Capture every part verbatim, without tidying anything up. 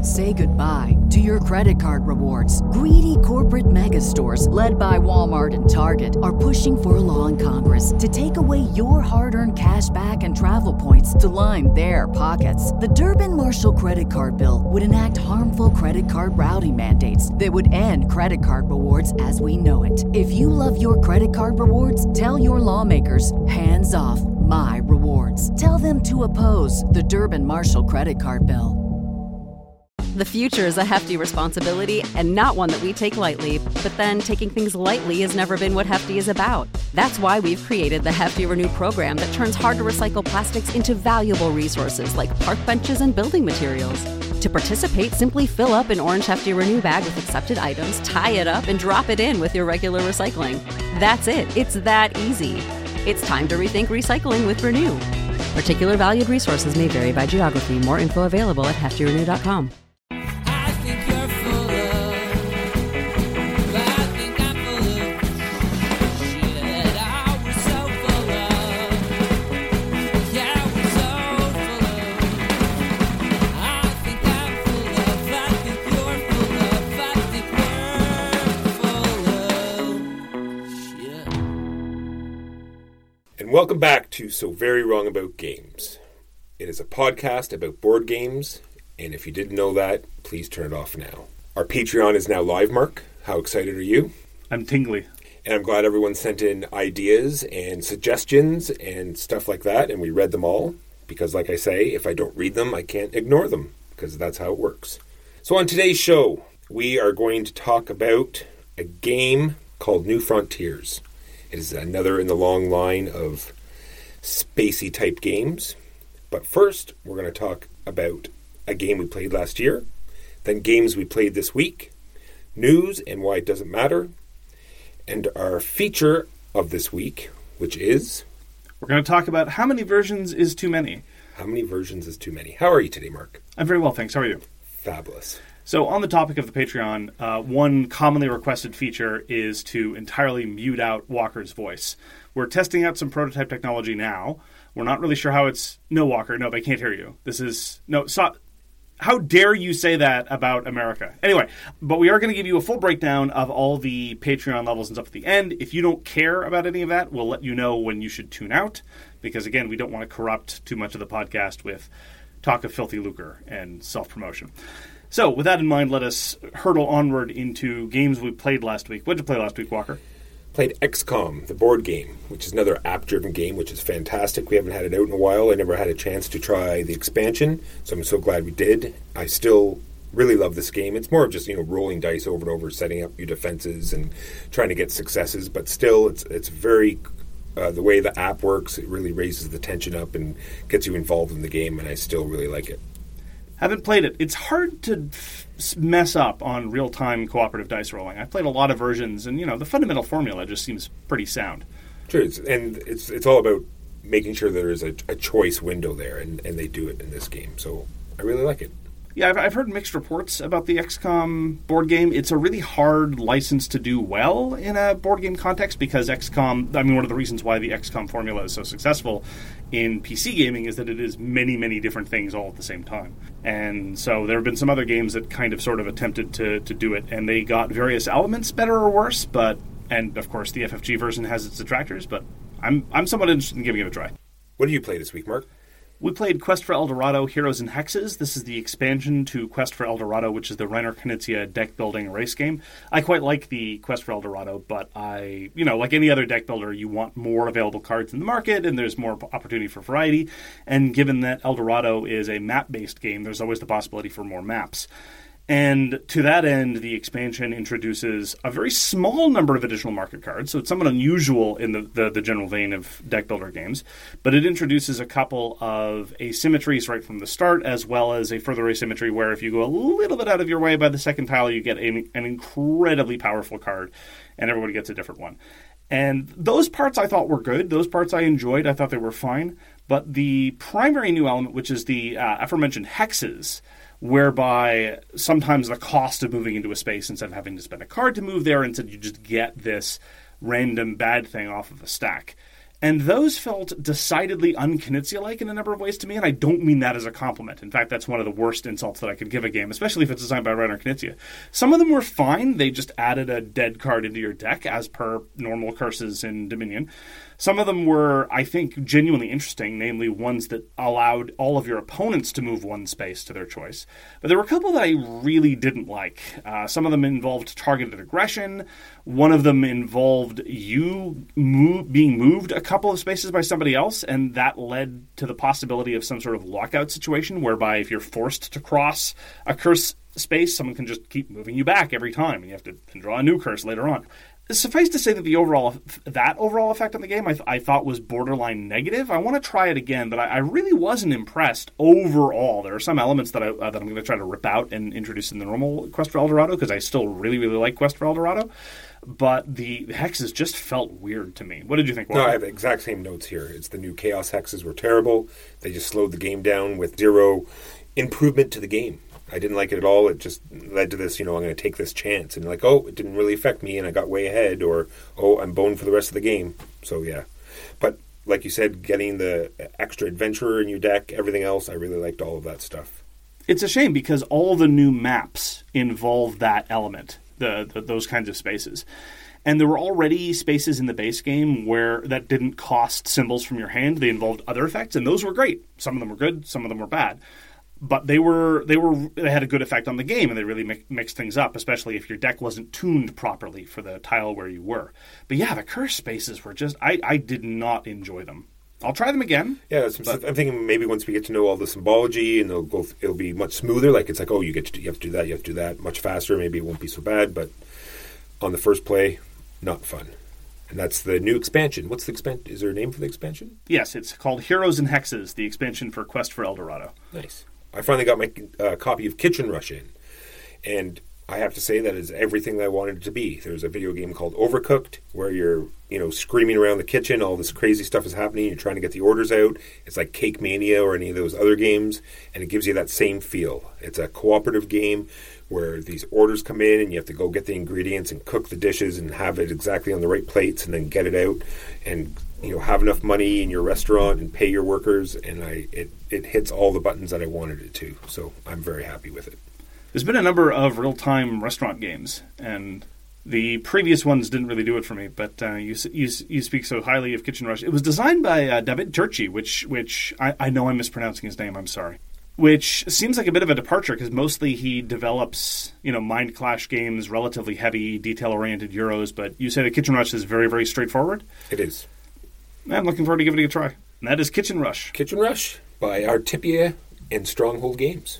Say goodbye to your credit card rewards. Greedy corporate mega stores, led by Walmart and Target, are pushing for a law in Congress to take away your hard-earned cash back and travel points to line their pockets. The Durbin-Marshall credit card bill would enact harmful credit card routing mandates that would end credit card rewards as we know it. If you love your credit card rewards, tell your lawmakers, hands off my rewards. Tell them to oppose the Durbin-Marshall credit card bill. The future is a hefty responsibility and not one that we take lightly. But then taking things lightly has never been what Hefty is about. That's why we've created the Hefty Renew program that turns hard-to-recycle plastics into valuable resources like park benches and building materials. To participate, simply fill up an orange Hefty Renew bag with accepted items, tie it up, and drop it in with your regular recycling. That's it. It's that easy. It's time to rethink recycling with Renew. Particular valued resources may vary by geography. More info available at hefty renew dot com. Welcome back to So Very Wrong About Games. It is a podcast about board games, and if you didn't know that, please turn it off now. Our Patreon is now live, Mark. How excited are you? I'm tingly. And I'm glad everyone sent in ideas and suggestions and stuff like that, and we read them all, because like I say, if I don't read them, I can't ignore them, because that's how it works. So on today's show, we are going to talk about a game called New Frontiers. It is another in the long line of spacey type games. But first, we're going to talk about a game we played last year, then games we played this week, news and why it doesn't matter, and our feature of this week, which is... We're going to talk about how many versions is too many. How many versions is too many. How are you today, Mark? I'm very well, thanks. How are you? Fabulous. So on the topic of the Patreon, uh, one commonly requested feature is to entirely mute out Walker's voice. We're testing out some prototype technology now. We're not really sure how it's... No, Walker, no, they can't hear you. This is... No, so... How dare you say that about America? Anyway, but we are going to give you a full breakdown of all the Patreon levels and stuff at the end. If you don't care about any of that, we'll let you know when you should tune out. Because, again, we don't want to corrupt too much of the podcast with talk of filthy lucre and self-promotion. So, with that in mind, let us hurtle onward into games we played last week. What did you play last week, Walker? Played X COM, the board game, which is another app-driven game, which is fantastic. We haven't had it out in a while. I never had a chance to try the expansion, so I'm so glad we did. I still really love this game. It's more of just, you know, rolling dice over and over, setting up your defenses and trying to get successes, but still, it's it's very... Uh, the way the app works, it really raises the tension up and gets you involved in the game, and I still really like it. Haven't played it. It's hard to f- mess up on real-time cooperative dice rolling. I've played a lot of versions, and, you know, the fundamental formula just seems pretty sound. Sure, it's, and it's it's all about making sure there is a, a choice window there, and, and they do it in this game. So I really like it. Yeah, I've, I've heard mixed reports about the X COM board game. It's a really hard license to do well in a board game context because X COM, I mean, one of the reasons why the X COM formula is so successful in P C gaming is that it is many, many different things all at the same time. And so there have been some other games that kind of sort of attempted to, to do it, and they got various elements better or worse, but, and of course the F F G version has its detractors, but I'm I'm somewhat interested in giving it a try. What did you play this week, Mark? We played Quest for El Dorado, Heroes and Hexes. This is the expansion to Quest for El Dorado, which is the Reiner Knizia deck-building race game. I quite like the Quest for El Dorado, but I, you know, like any other deck builder, you want more available cards in the market, and there's more opportunity for variety. And given that El Dorado is a map-based game, there's always the possibility for more maps. And to that end, the expansion introduces a very small number of additional market cards, so it's somewhat unusual in the, the, the general vein of deck builder games, but it introduces a couple of asymmetries right from the start, as well as a further asymmetry where if you go a little bit out of your way by the second tile, you get a, an incredibly powerful card, and everybody gets a different one. And those parts I thought were good. Those parts I enjoyed. I thought they were fine. But the primary new element, which is the uh, aforementioned hexes, whereby sometimes the cost of moving into a space, instead of having to spend a card to move there, instead you just get this random bad thing off of a stack. And those felt decidedly un-Knizia-like in a number of ways to me, and I don't mean that as a compliment. In fact, that's one of the worst insults that I could give a game, especially if it's designed by Reiner Knizia. Some of them were fine. They just added a dead card into your deck, as per normal curses in Dominion. Some of them were, I think, genuinely interesting, namely ones that allowed all of your opponents to move one space to their choice. But there were a couple that I really didn't like. Uh, some of them involved targeted aggression. One of them involved you move, being moved a couple of spaces by somebody else, and that led to the possibility of some sort of lockout situation, whereby if you're forced to cross a curse space, someone can just keep moving you back every time, and you have to draw a new curse later on. Suffice to say that the overall that overall effect on the game I, th- I thought was borderline negative. I want to try it again, but I, I really wasn't impressed overall. There are some elements that, I, uh, that I'm going to try to rip out and introduce in the normal Quest for El Dorado, because I still really, really like Quest for El Dorado. But the hexes just felt weird to me. What did you think, Walter? No, I have the exact same notes here. It's the new Chaos hexes were terrible. They just slowed the game down with zero improvement to the game. I didn't like it at all. It just led to this, you know, I'm going to take this chance. And like, oh, it didn't really affect me and I got way ahead. Or, oh, I'm boned for the rest of the game. So, yeah. But like you said, getting the extra adventurer in your deck, everything else, I really liked all of that stuff. It's a shame because all the new maps involve that element, the, the those kinds of spaces. And there were already spaces in the base game where that didn't cost symbols from your hand. They involved other effects, and those were great. Some of them were good, some of them were bad. But they were they were they had a good effect on the game, and they really mi- mixed things up, especially if your deck wasn't tuned properly for the tile where you were. But yeah, the curse spaces were just I, I did not enjoy them. I'll try them again. Yeah, that's, but, I'm thinking maybe once we get to know all the symbology, and it'll go, it'll be much smoother. Like it's like, oh, you get to, you have to do that, you have to do that much faster. Maybe it won't be so bad. But on the first play, not fun. And that's the new expansion. What's the expansion? Is there a name for the expansion? Yes, it's called Heroes and Hexes, the expansion for Quest for El Dorado. Nice. I finally got my uh, copy of Kitchen Rush in, and I have to say that is everything that I wanted it to be. There's a video game called Overcooked where you're, you know, screaming around the kitchen, all this crazy stuff is happening, you're trying to get the orders out. It's like Cake Mania or any of those other games, and it gives you that same feel. It's a cooperative game where these orders come in and you have to go get the ingredients and cook the dishes and have it exactly on the right plates and then get it out and, you know, have enough money in your restaurant and pay your workers, and I it, it hits all the buttons that I wanted it to. So I'm very happy with it. There's been a number of real-time restaurant games, and the previous ones didn't really do it for me, but uh, you, you you speak so highly of Kitchen Rush. It was designed by uh, David Turchi, which which I, I know I'm mispronouncing his name, I'm sorry. Which seems like a bit of a departure, because mostly he develops, you know, Mind Clash games, relatively heavy, detail-oriented Euros, but you say that Kitchen Rush is very, very straightforward? It is. I'm looking forward to giving it a try. And that is Kitchen Rush. Kitchen Rush by Artipia and Stronghold Games.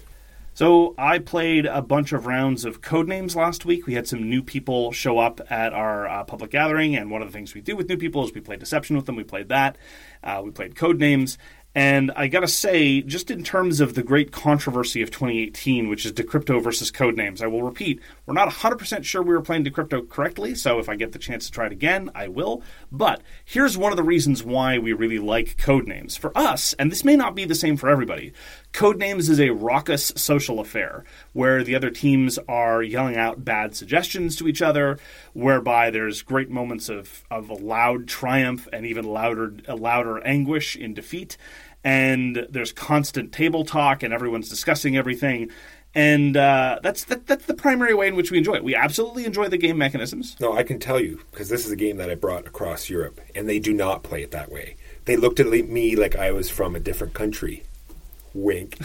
So I played a bunch of rounds of Codenames last week. We had some new people show up at our uh, public gathering, and one of the things we do with new people is we play Deception with them. We played that. Uh, we played Codenames. And I gotta say, just in terms of the great controversy of twenty eighteen, which is Decrypto versus Codenames, I will repeat, we're not one hundred percent sure we were playing Decrypto correctly, so if I get the chance to try it again, I will. But here's one of the reasons why we really like Codenames. For us, and this may not be the same for everybody, Codenames is a raucous social affair where the other teams are yelling out bad suggestions to each other, whereby there's great moments of, of a loud triumph and even louder, a louder anguish in defeat. And there's constant table talk, and everyone's discussing everything. And uh, that's that, that's the primary way in which we enjoy it. We absolutely enjoy the game mechanisms. No, I can tell you, because this is a game that I brought across Europe, and they do not play it that way. They looked at me like I was from a different country. Wink.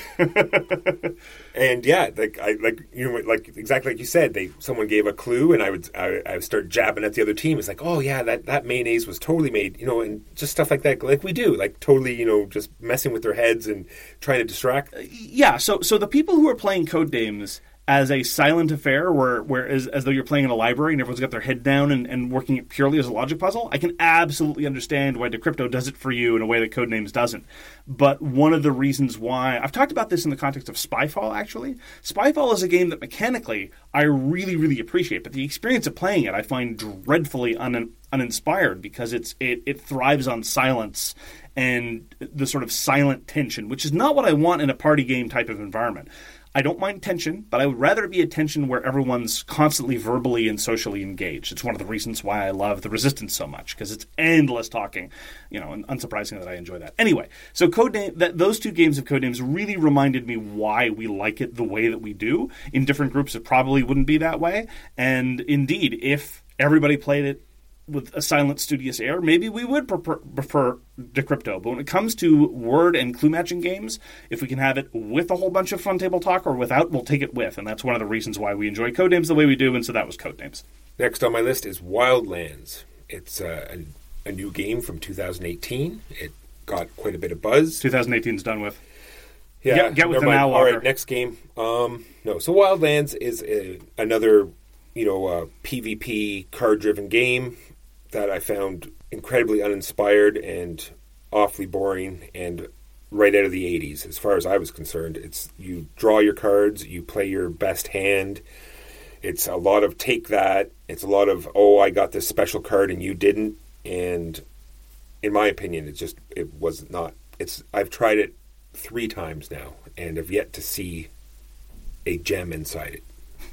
And yeah, like I like you know like exactly like you said, they someone gave a clue, and I would I, I would start jabbing at the other team. It's like, oh yeah, that, that mayonnaise was totally made, you know, and just stuff like that, like we do, like totally, you know, just messing with their heads and trying to distract. Yeah. So so the people who are playing Codenames as a silent affair, where, where as, as though you're playing in a library and everyone's got their head down and, and working it purely as a logic puzzle, I can absolutely understand why Decrypto does it for you in a way that Codenames doesn't. But one of the reasons why... I've talked about this in the context of Spyfall, actually. Spyfall is a game that mechanically I really, really appreciate, but the experience of playing it I find dreadfully un, uninspired because it's it, it thrives on silence and the sort of silent tension, which is not what I want in a party game type of environment. I don't mind tension, but I would rather it be a tension where everyone's constantly verbally and socially engaged. It's one of the reasons why I love The Resistance so much, because it's endless talking, you know, and unsurprising that I enjoy that. Anyway, so Codename, that, those two games of Codenames really reminded me why we like it the way that we do. In different groups, it probably wouldn't be that way. And indeed, if everybody played it with a silent, studious air, maybe we would prefer, prefer Decrypto. But when it comes to word and clue matching games, if we can have it with a whole bunch of fun table talk or without, we'll take it with. And that's one of the reasons why we enjoy Codenames the way we do, and so that was Codenames. Next on my list is Wildlands. It's uh, a, a new game from two thousand eighteen. It got quite a bit of buzz. twenty eighteen's done with. Yeah, Get, get with the now, All right, next game. Um, no, so Wildlands is a, another, you know, uh, PvP card-driven game that I found incredibly uninspired and awfully boring and right out of the eighties as far as I was concerned. It's you draw your cards, you play your best hand. It's a lot of take that. It's a lot of, oh, I got this special card and you didn't. And in my opinion, it just, it was not, it's, I've tried it three times now and have yet to see a gem inside it.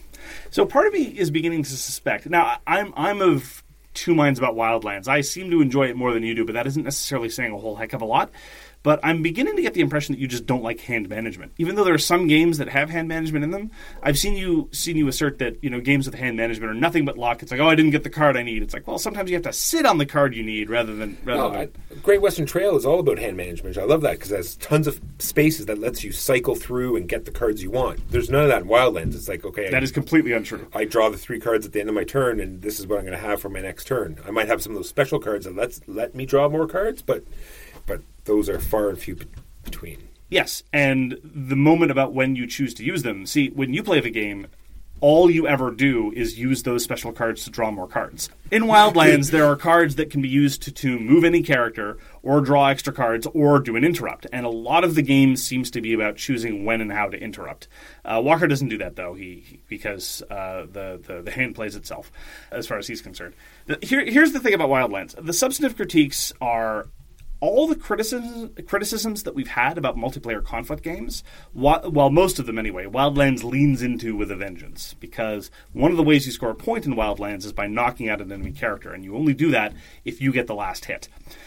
So part of me is beginning to suspect. Now, I'm I'm of two minds about Wildlands. I seem to enjoy it more than you do, but that isn't necessarily saying a whole heck of a lot. But I'm beginning to get the impression that you just don't like hand management. Even though there are some games that have hand management in them, I've seen you seen you assert that, you know, games with hand management are nothing but luck. It's like, oh, I didn't get the card I need. It's like, well, sometimes you have to sit on the card you need rather than... Rather no, than... I, Great Western Trail is all about hand management. I love that because there's tons of spaces that lets you cycle through and get the cards you want. There's none of that in Wildlands. It's like, okay... That I, is completely untrue. I draw the three cards at the end of my turn, and this is what I'm going to have for my next turn. I might have some of those special cards that lets let me draw more cards, but but those are far and few between. Yes, and the moment about when you choose to use them. See, when you play the game, all you ever do is use those special cards to draw more cards. In Wildlands, there are cards that can be used to, to move any character, or draw extra cards, or do an interrupt. And a lot of the game seems to be about choosing when and how to interrupt. Uh, Walker doesn't do that, though, he, he because uh, the, the, the hand plays itself, as far as he's concerned. The, here, here's the thing about Wildlands. The substantive critiques are... all the criticisms, criticisms that we've had about multiplayer conflict games, well, most of them anyway, Wildlands leans into with a vengeance. Because one of the ways you score a point in Wildlands is by knocking out an enemy character, and you only do that if you get the last hit.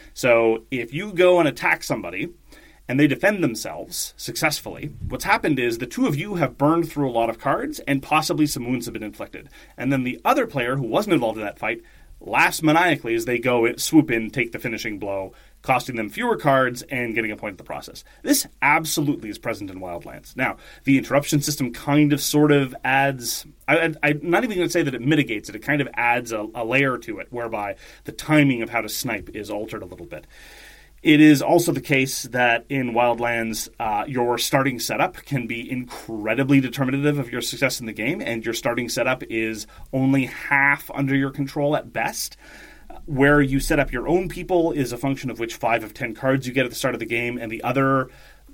So if you go and attack somebody, and they defend themselves successfully, what's happened is the two of you have burned through a lot of cards, and possibly some wounds have been inflicted. And then the other player, who wasn't involved in that fight, laughs maniacally as they go swoop in, take the finishing blow, costing them fewer cards and getting a point in the process. This absolutely is present in Wildlands. Now, the interruption system kind of sort of adds... I, I, I'm not even going to say that it mitigates it. It kind of adds a, a layer to it, whereby the timing of how to snipe is altered a little bit. It is also the case that in Wildlands, uh, your starting setup can be incredibly determinative of your success in the game, and your starting setup is only half under your control at best. Where you set up your own people is a function of which five of ten cards you get at the start of the game, and the other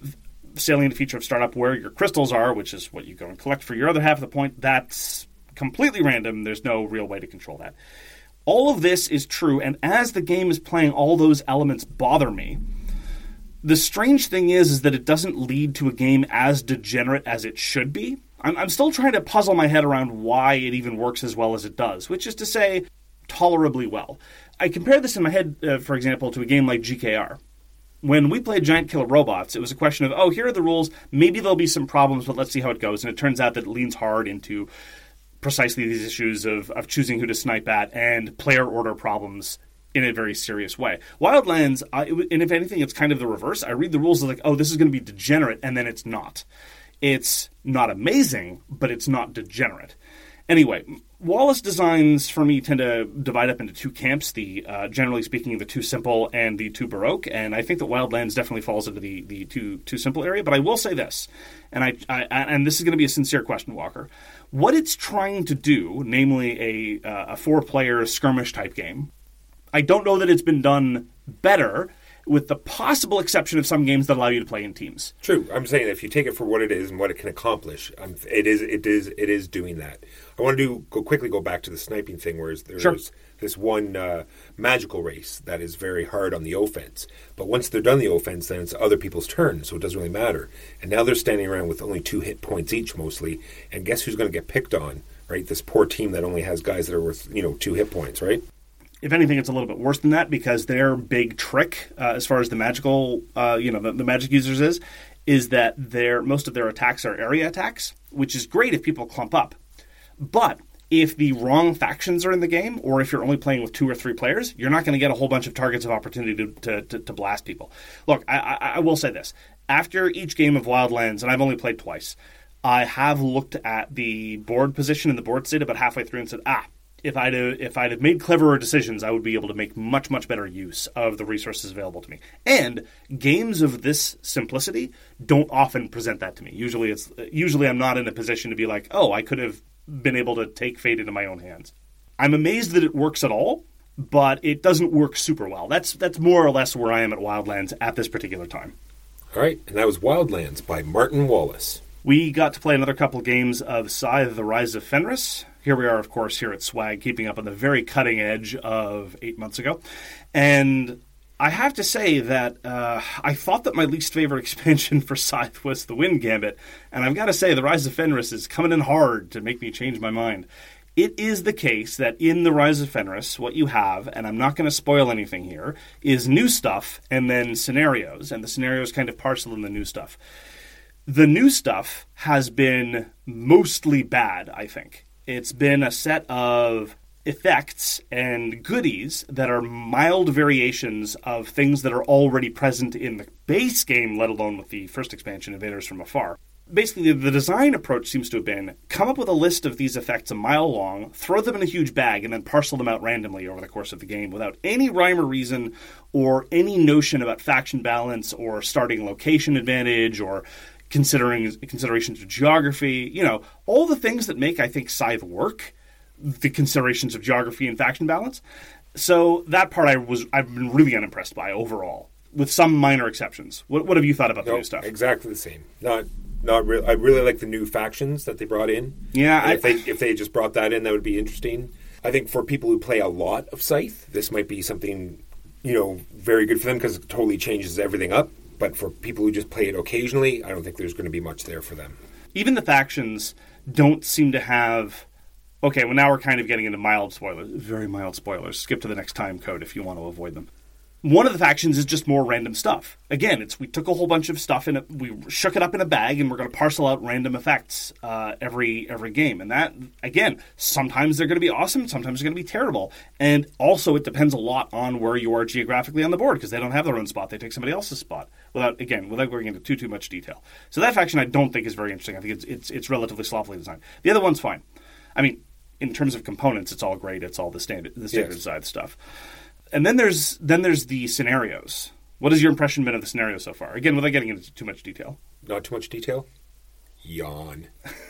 salient feature of startup where your crystals are, which is what you go and collect for your other half of the point, that's completely random. There's no real way to control that. All of this is true, and as the game is playing, all those elements bother me. The strange thing is, is that it doesn't lead to a game as degenerate as it should be. I'm, I'm still trying to puzzle my head around why it even works as well as it does, which is to say, tolerably well. I compare this in my head, uh, for example, to a game like G K R. When we played Giant Killer Robots, it was a question of, oh, here are the rules, maybe there'll be some problems, but let's see how it goes. And it turns out that it leans hard into precisely these issues of, of choosing who to snipe at and player order problems in a very serious way. Wildlands, I, and if anything, it's kind of the reverse. I read the rules as like, oh, this is going to be degenerate, and then it's not. It's not amazing, but it's not degenerate. Anyway, Wallace designs, for me, tend to divide up into two camps, the uh, generally speaking, the too simple and the too Baroque, and I think that Wildlands definitely falls into the, the too, too simple area, but I will say this, and I, I and this is going to be a sincere question, Walker. What it's trying to do, namely a, uh, a four-player skirmish-type game, I don't know that it's been done better with the possible exception of some games that allow you to play in teams. True. I'm saying if you take it for what it is and what it can accomplish, um, it is it is it is doing that. I want to do go quickly go back to the sniping thing, where there's Sure. this one uh, magical race that is very hard on the offense. But once they're done the offense, then it's other people's turn, so it doesn't really matter. And now they're standing around with only two hit points each, mostly. And guess who's going to get picked on, right? This poor team that only has guys that are worth, you know, two hit points, right? If anything, it's a little bit worse than that, because their big trick, uh, as far as the magical, uh, you know, the, the magic users is, is that their most of their attacks are area attacks, which is great if people clump up. But if the wrong factions are in the game, or if you're only playing with two or three players, you're not going to get a whole bunch of targets of opportunity to, to, to, to blast people. Look, I, I, I will say this. After each game of Wildlands, and I've only played twice, I have looked at the board position and the board state about halfway through and said, ah, If I'd have, if I'd have made cleverer decisions, I would be able to make much, much better use of the resources available to me. And games of this simplicity don't often present that to me. Usually, it's usually I'm not in a position to be like, oh, I could have been able to take fate into my own hands. I'm amazed that it works at all, but it doesn't work super well. That's that's more or less where I am at Wildlands at this particular time. All right, and that was Wildlands by Martin Wallace. We got to play another couple games of Scythe, The Rise of Fenris. Here we are, of course, here at Swag, keeping up on the very cutting edge of eight months ago. And I have to say that uh, I thought that my least favorite expansion for Scythe was the Wind Gambit. And I've got to say, The Rise of Fenris is coming in hard to make me change my mind. It is the case that in The Rise of Fenris, what you have, and I'm not going to spoil anything here, is new stuff and then scenarios. And the scenarios kind of parcel in the new stuff. The new stuff has been mostly bad, I think. It's been a set of effects and goodies that are mild variations of things that are already present in the base game, let alone with the first expansion, Invaders from Afar. Basically, the design approach seems to have been come up with a list of these effects a mile long, throw them in a huge bag, and then parcel them out randomly over the course of the game without any rhyme or reason or any notion about faction balance or starting location advantage or considering considerations of geography, you know, all the things that make, I think, Scythe work, the considerations of geography and faction balance. So that part I was, I've been really unimpressed by overall, with some minor exceptions. What, what have you thought about the No, new stuff? Exactly the same. Not, not really. I really like the new factions that they brought in. Yeah, And I, if they if they just brought that in, that would be interesting. I think for people who play a lot of Scythe, this might be something, you know, very good for them because it totally changes everything up. But for people who just play it occasionally, I don't think there's going to be much there for them. even the factions don't seem to have... Okay, well, now we're kind of getting into mild spoilers. Very mild spoilers. Skip to the next time code if you want to avoid them. One of the factions is just more random stuff. Again, it's we took a whole bunch of stuff and we shook it up in a bag, and we're going to parcel out random effects uh, every every game. And that, again, sometimes they're going to be awesome, sometimes they're going to be terrible. And also, it depends a lot on where you are geographically on the board, because they don't have their own spot; they take somebody else's spot. Without, again, without going into too too much detail. So that faction, I don't think is very interesting. I think it's it's it's relatively sloppily designed. The other one's fine. I mean, in terms of components, it's all great. It's all the standard the standard Yes. side stuff. And then there's then there's the scenarios. What has your impression been of the scenarios so far? Again, without getting into too much detail. Not too much detail. Yawn.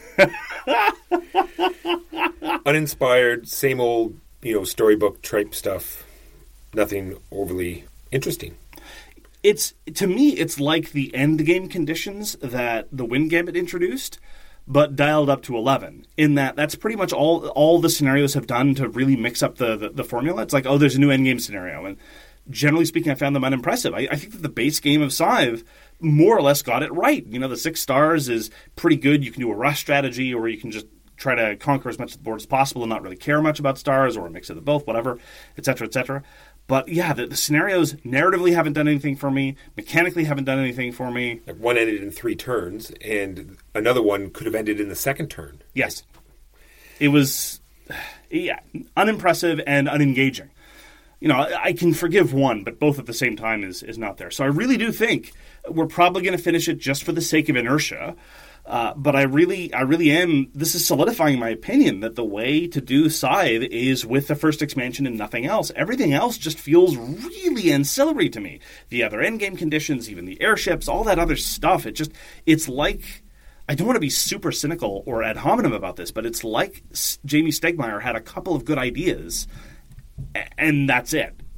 Uninspired, same old, you know, storybook type stuff. Nothing overly interesting. It's to me, it's like the end game conditions that the Wind Gambit introduced, but dialed up to eleven. In that, that's pretty much all all the scenarios have done to really mix up the, the, the formula. It's like, oh, there's a new endgame scenario. And generally speaking, I found them unimpressive. I, I think that the base game of Scythe more or less got it right. You know, the six stars is pretty good. You can do a rush strategy, or you can just try to conquer as much of the board as possible and not really care much about stars, or a mix of the both, whatever, et cetera, et cetera. But yeah, the, the scenarios narratively haven't done anything for me, mechanically haven't done anything for me. Like one ended in three turns, and another one could have ended in the second turn. Yes. It was, yeah, unimpressive and unengaging. You know, I, I can forgive one, but both at the same time is, is not there. So I really do think we're probably going to finish it just for the sake of inertia. Uh, but I really, I really am, this is solidifying my opinion that the way to do Scythe is with the first expansion and nothing else. Everything else just feels really ancillary to me. The other endgame conditions, even the airships, all that other stuff, it just, it's like, I don't want to be super cynical or ad hominem about this, but it's like Jamie Stegmaier had a couple of good ideas, and that's it.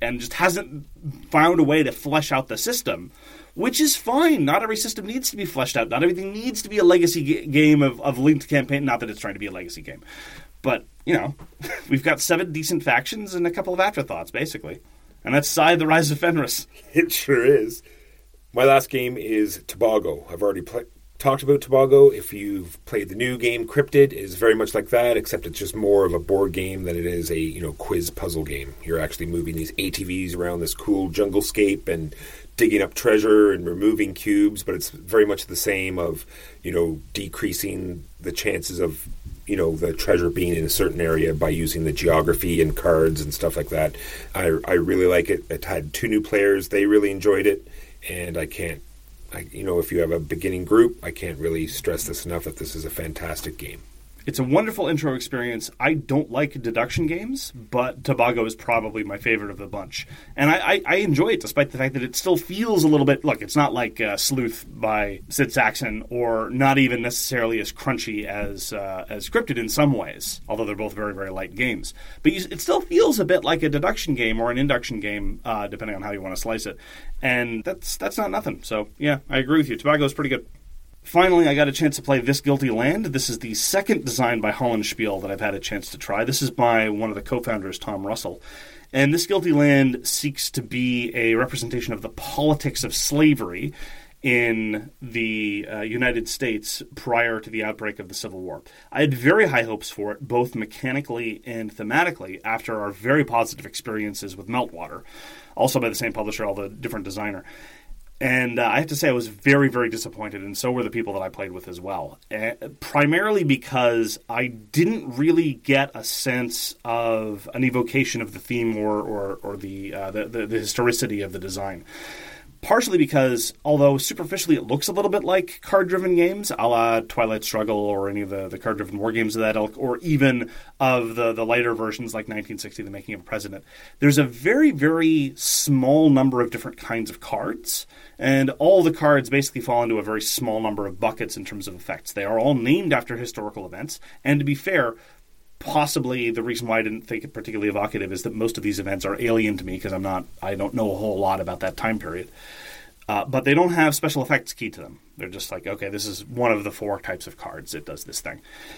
and just hasn't found a way to flesh out the system, which is fine. Not every system needs to be fleshed out. Not everything needs to be a legacy g- game of, of linked campaign. Not that it's trying to be a legacy game. But, you know, we've got seven decent factions and a couple of afterthoughts, basically. And that's Scythe, the Rise of Fenris. It sure is. My last game is Tobago. I've already played. Talked about Tobago. If you've played the new game, Cryptid is very much like that, except it's just more of a board game than it is a, you know, quiz puzzle game. You're actually moving these A T Vs around this cool junglescape and digging up treasure and removing cubes, but it's very much the same of, you know, decreasing the chances of, you know, the treasure being in a certain area by using the geography and cards and stuff like that. I, I really like it. It had two new players. They really enjoyed it, and I can't I, you know, if you have a beginning group, I can't really stress this enough that this is a fantastic game. It's a wonderful intro experience. I don't like deduction games, but Tobago is probably my favorite of the bunch. And I, I, I enjoy it, despite the fact that it still feels a little bit... Look, it's not like uh, Sleuth by Sid Saxon, or not even necessarily as crunchy as uh, as Cryptid in some ways, although they're both very, very light games. But you, it still feels a bit like a deduction game or an induction game, uh, depending on how you want to slice it. And that's that's not nothing. So, yeah, I agree with you. Tobago is pretty good. Finally, I got a chance to play This Guilty Land. This is the second design by Hollandspiele that I've had a chance to try. This is by one of the co-founders, Tom Russell. And This Guilty Land seeks to be a representation of the politics of slavery in the uh, United States prior to the outbreak of the Civil War. I had very high hopes for it, both mechanically and thematically, after our very positive experiences with Meltwater, also by the same publisher, although different designer. And uh, I have to say I was very, very disappointed, and so were the people that I played with as well. Uh, primarily because I didn't really get a sense of an evocation of the theme or or, or the, uh, the, the the historicity of the design. Partially because, although superficially it looks a little bit like card-driven games, a la Twilight Struggle or any of the, the card-driven war games of that ilk, or even of the, the lighter versions like nineteen sixty, The Making of a President, there's a very, very small number of different kinds of cards, and all the cards basically fall into a very small number of buckets in terms of effects. They are all named after historical events, and to be fair, possibly the reason why I didn't think it particularly evocative is that most of these events are alien to me because I'm not, I don't know a whole lot about that time period. Uh, but they don't have special effects key to them. They're just like, okay, this is one of the four types of cards. It does this thing.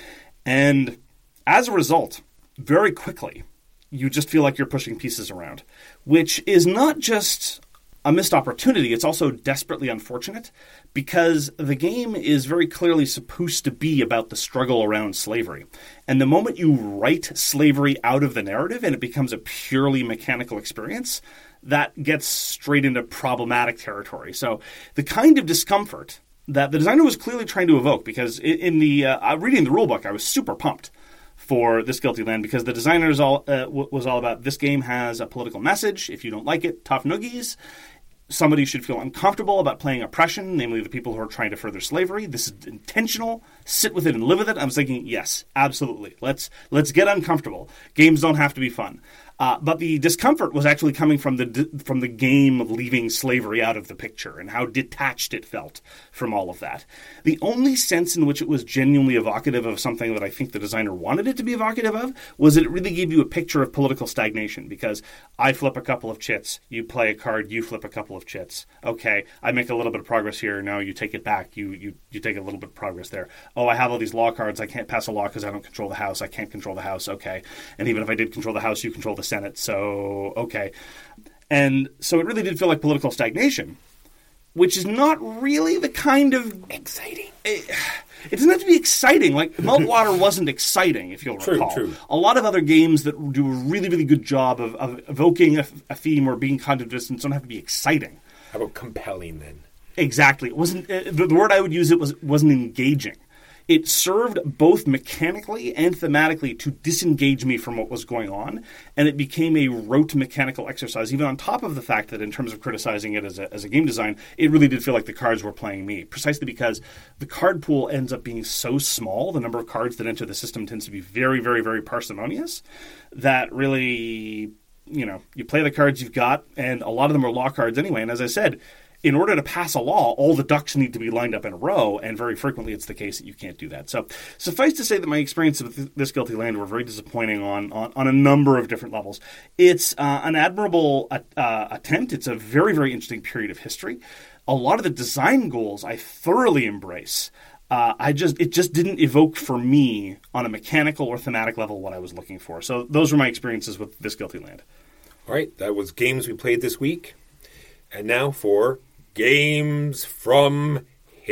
And as a result, very quickly, you just feel like you're pushing pieces around, which is not just a missed opportunity. It's also desperately unfortunate because the game is very clearly supposed to be about the struggle around slavery. And the moment you write slavery out of the narrative and it becomes a purely mechanical experience, that gets straight into problematic territory. So the kind of discomfort that the designer was clearly trying to evoke, because in the uh, reading the rulebook, I was super pumped for This Guilty Land because the designer is all, uh, was all about this game has a political message. If you don't like it, tough noogies. Somebody should feel uncomfortable about playing oppression, namely the people who are trying to further slavery. This is intentional. Sit with it and live with it. I was thinking, yes, absolutely. Let's let's get uncomfortable. Games don't have to be fun. Uh, but the discomfort was actually coming from the from the game of leaving slavery out of the picture and how detached it felt from all of that. The only sense in which it was genuinely evocative of something that I think the designer wanted it to be evocative of was that it really gave you a picture of political stagnation, because I flip a couple of chits, you play a card, you flip a couple of chits. Okay, I make a little bit of progress here, now you take it back, you you, you take a little bit of progress there. Oh, I have all these law cards, I can't pass a law because I don't control the House, I can't control the House, okay. And even if I did control the House, you control the Senate, so okay. And so it really did feel like political stagnation, which is not really the kind of... Exciting. It, it doesn't have to be exciting. Like, Meltwater wasn't exciting, if you'll true, recall. True. A lot of other games that do a really, really good job of, of evoking a, a theme or being kind of distance don't have to be exciting. How about compelling, then? Exactly. It wasn't uh, the, the word I would use it was wasn't engaging. It served both mechanically and thematically to disengage me from what was going on, and it became a rote mechanical exercise, even on top of the fact that in terms of criticizing it as a, as a game design, it really did feel like the cards were playing me, precisely because the card pool ends up being so small, the number of cards that enter the system tends to be very, very, very parsimonious, that really, you know, you play the cards you've got, and a lot of them are law cards anyway, and as I said, in order to pass a law, all the ducks need to be lined up in a row, and very frequently it's the case that you can't do that. So suffice to say that my experiences with This Guilty Land were very disappointing on, on, on a number of different levels. It's uh, an admirable uh, attempt. It's a very, very interesting period of history. A lot of the design goals I thoroughly embrace. Uh, I just it just didn't evoke for me on a mechanical or thematic level what I was looking for. So those were my experiences with This Guilty Land. All right, that was games we played this week. And now for Games from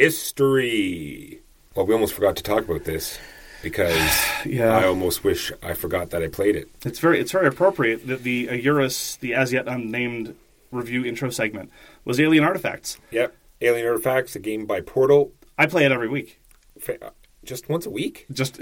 History. Well, we almost forgot to talk about this because yeah. I almost wish I forgot that I played it. It's very it's very appropriate that the uh, Eurus, the as yet unnamed review intro segment, was Alien Artifacts. Yep, Alien Artifacts, a game by Portal. I play it every week. Just once a week? Just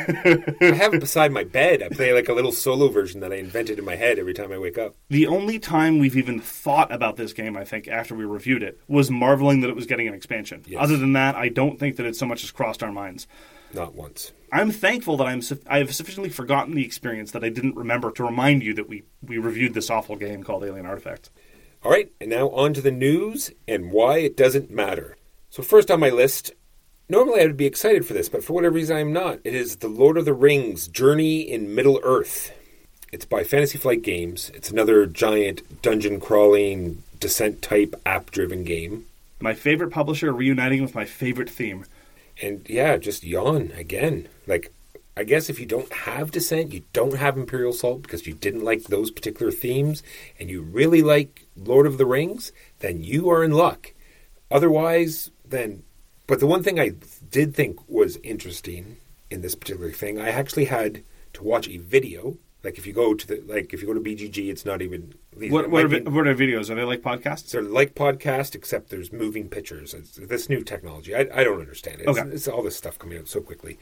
I have it beside my bed. I play like a little solo version that I invented in my head every time I wake up. The only time we've even thought about this game, I think, after we reviewed it, was marveling that it was getting an expansion. Yes. Other than that, I don't think that it so much as crossed our minds. Not once. I'm thankful that I'm su- I have sufficiently forgotten the experience that I didn't remember to remind you that we, we reviewed this awful game called Alien Artifacts. All right, and now on to the news and why it doesn't matter. So first on my list, normally I would be excited for this, but for whatever reason I'm not. It is The Lord of the Rings, Journey in Middle-earth. It's by Fantasy Flight Games. It's another giant dungeon-crawling, descent-type, app-driven game. My favorite publisher reuniting with my favorite theme. And yeah, just yawn again. Like, I guess if you don't have Descent, you don't have Imperial Assault because you didn't like those particular themes, and you really like Lord of the Rings, then you are in luck. Otherwise, then... But the one thing I did think was interesting in this particular thing, I actually had to watch a video. Like if you go to the like if you go to B G G, it's not even. What, what, are, be, what are videos? Are they like podcasts? They're like podcasts, except there's moving pictures. It's this new technology. I, I don't understand it. It's, okay. it's all this stuff coming out so quickly.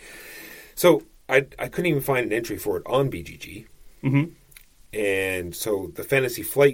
So I I couldn't even find an entry for it on B G G. Mm-hmm. And so the Fantasy Flight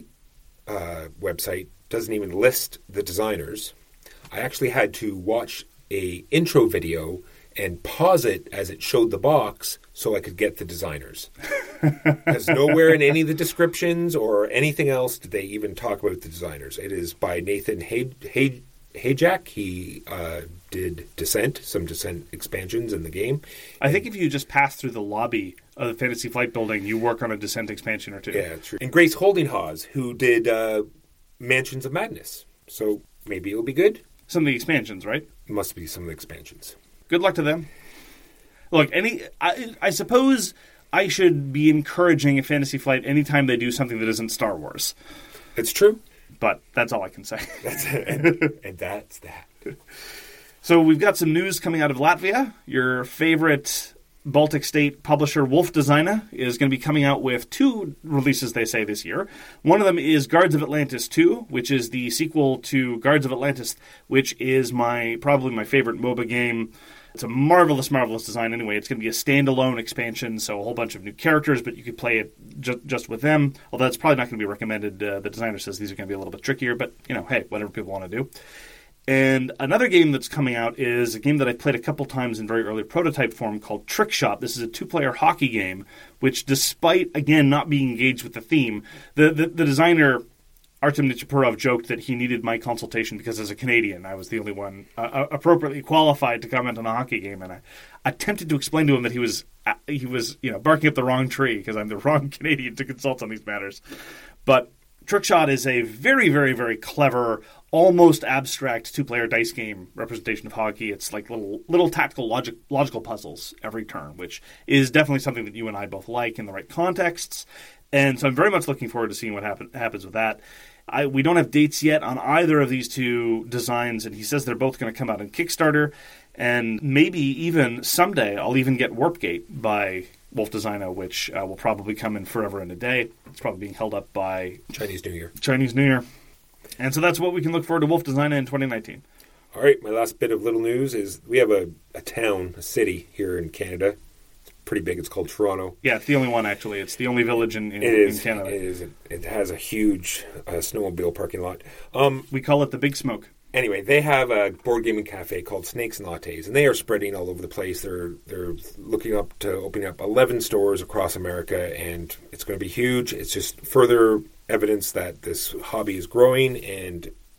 uh, website doesn't even list the designers. I actually had to watch a intro video and pause it as it showed the box so I could get the designers. Because nowhere in any of the descriptions or anything else did they even talk about the designers. It is by Nathan Hay- Hay- Hayjack. He uh, did Descent, some Descent expansions in the game. I think if you just pass through the lobby of the Fantasy Flight building, you work on a Descent expansion or two. Yeah, true. And Grace Holdinghaus, who did uh, Mansions of Madness. So maybe it'll be good. Some of the expansions, right? Must be some of the expansions. Good luck to them. Look, any I, I suppose I should be encouraging a Fantasy Flight anytime they do something that isn't Star Wars. It's true. But that's all I can say. That's and, and that's that. So we've got some news coming out of Latvia. Your favorite Baltic state publisher, Wolf Designer, is going to be coming out with two releases, they say, this year. One of them is Guards of Atlantis two, which is the sequel to Guards of Atlantis, which is my probably my favorite MOBA game. It's a marvelous, marvelous design anyway. It's going to be a standalone expansion, so a whole bunch of new characters, but you could play it ju- just with them, although it's probably not going to be recommended. Uh, the designer says these are going to be a little bit trickier, but, you know, hey, whatever people want to do. And another game that's coming out is a game that I played a couple times in very early prototype form called Trick Shot. This is a two-player hockey game, which despite, again, not being engaged with the theme, the, the, the designer, Artem Nichipurov, joked that he needed my consultation because as a Canadian, I was the only one uh, appropriately qualified to comment on a hockey game. And I attempted to explain to him that he was, uh, he was you know, barking up the wrong tree because I'm the wrong Canadian to consult on these matters. But Trick Shot is a very, very, very clever, almost abstract two-player dice game representation of hockey. It's like little little tactical logic, logical puzzles every turn, which is definitely something that you and I both like in the right contexts. And so I'm very much looking forward to seeing what happen, happens with that. I, we don't have dates yet on either of these two designs, and he says they're both going to come out on Kickstarter. And maybe even someday I'll even get Warpgate by Wolf Designer, which uh, will probably come in forever and a day. It's probably being held up by Chinese New Year. Chinese New Year. And so that's what we can look forward to Wolf Designer in twenty nineteen. All right, my last bit of little news is we have a, a town, a city here in Canada. It's pretty big. It's called Toronto. Yeah, it's the only one, actually. It's the only village in, in, it is, in Canada. It is. It has a huge uh, snowmobile parking lot. Um, we call it the Big Smoke. Anyway, they have a board gaming cafe called Snakes and Lattes, and they are spreading all over the place. They're they're looking up to opening up eleven stores across America, and it's going to be huge. It's just further evidence that this hobby is growing, and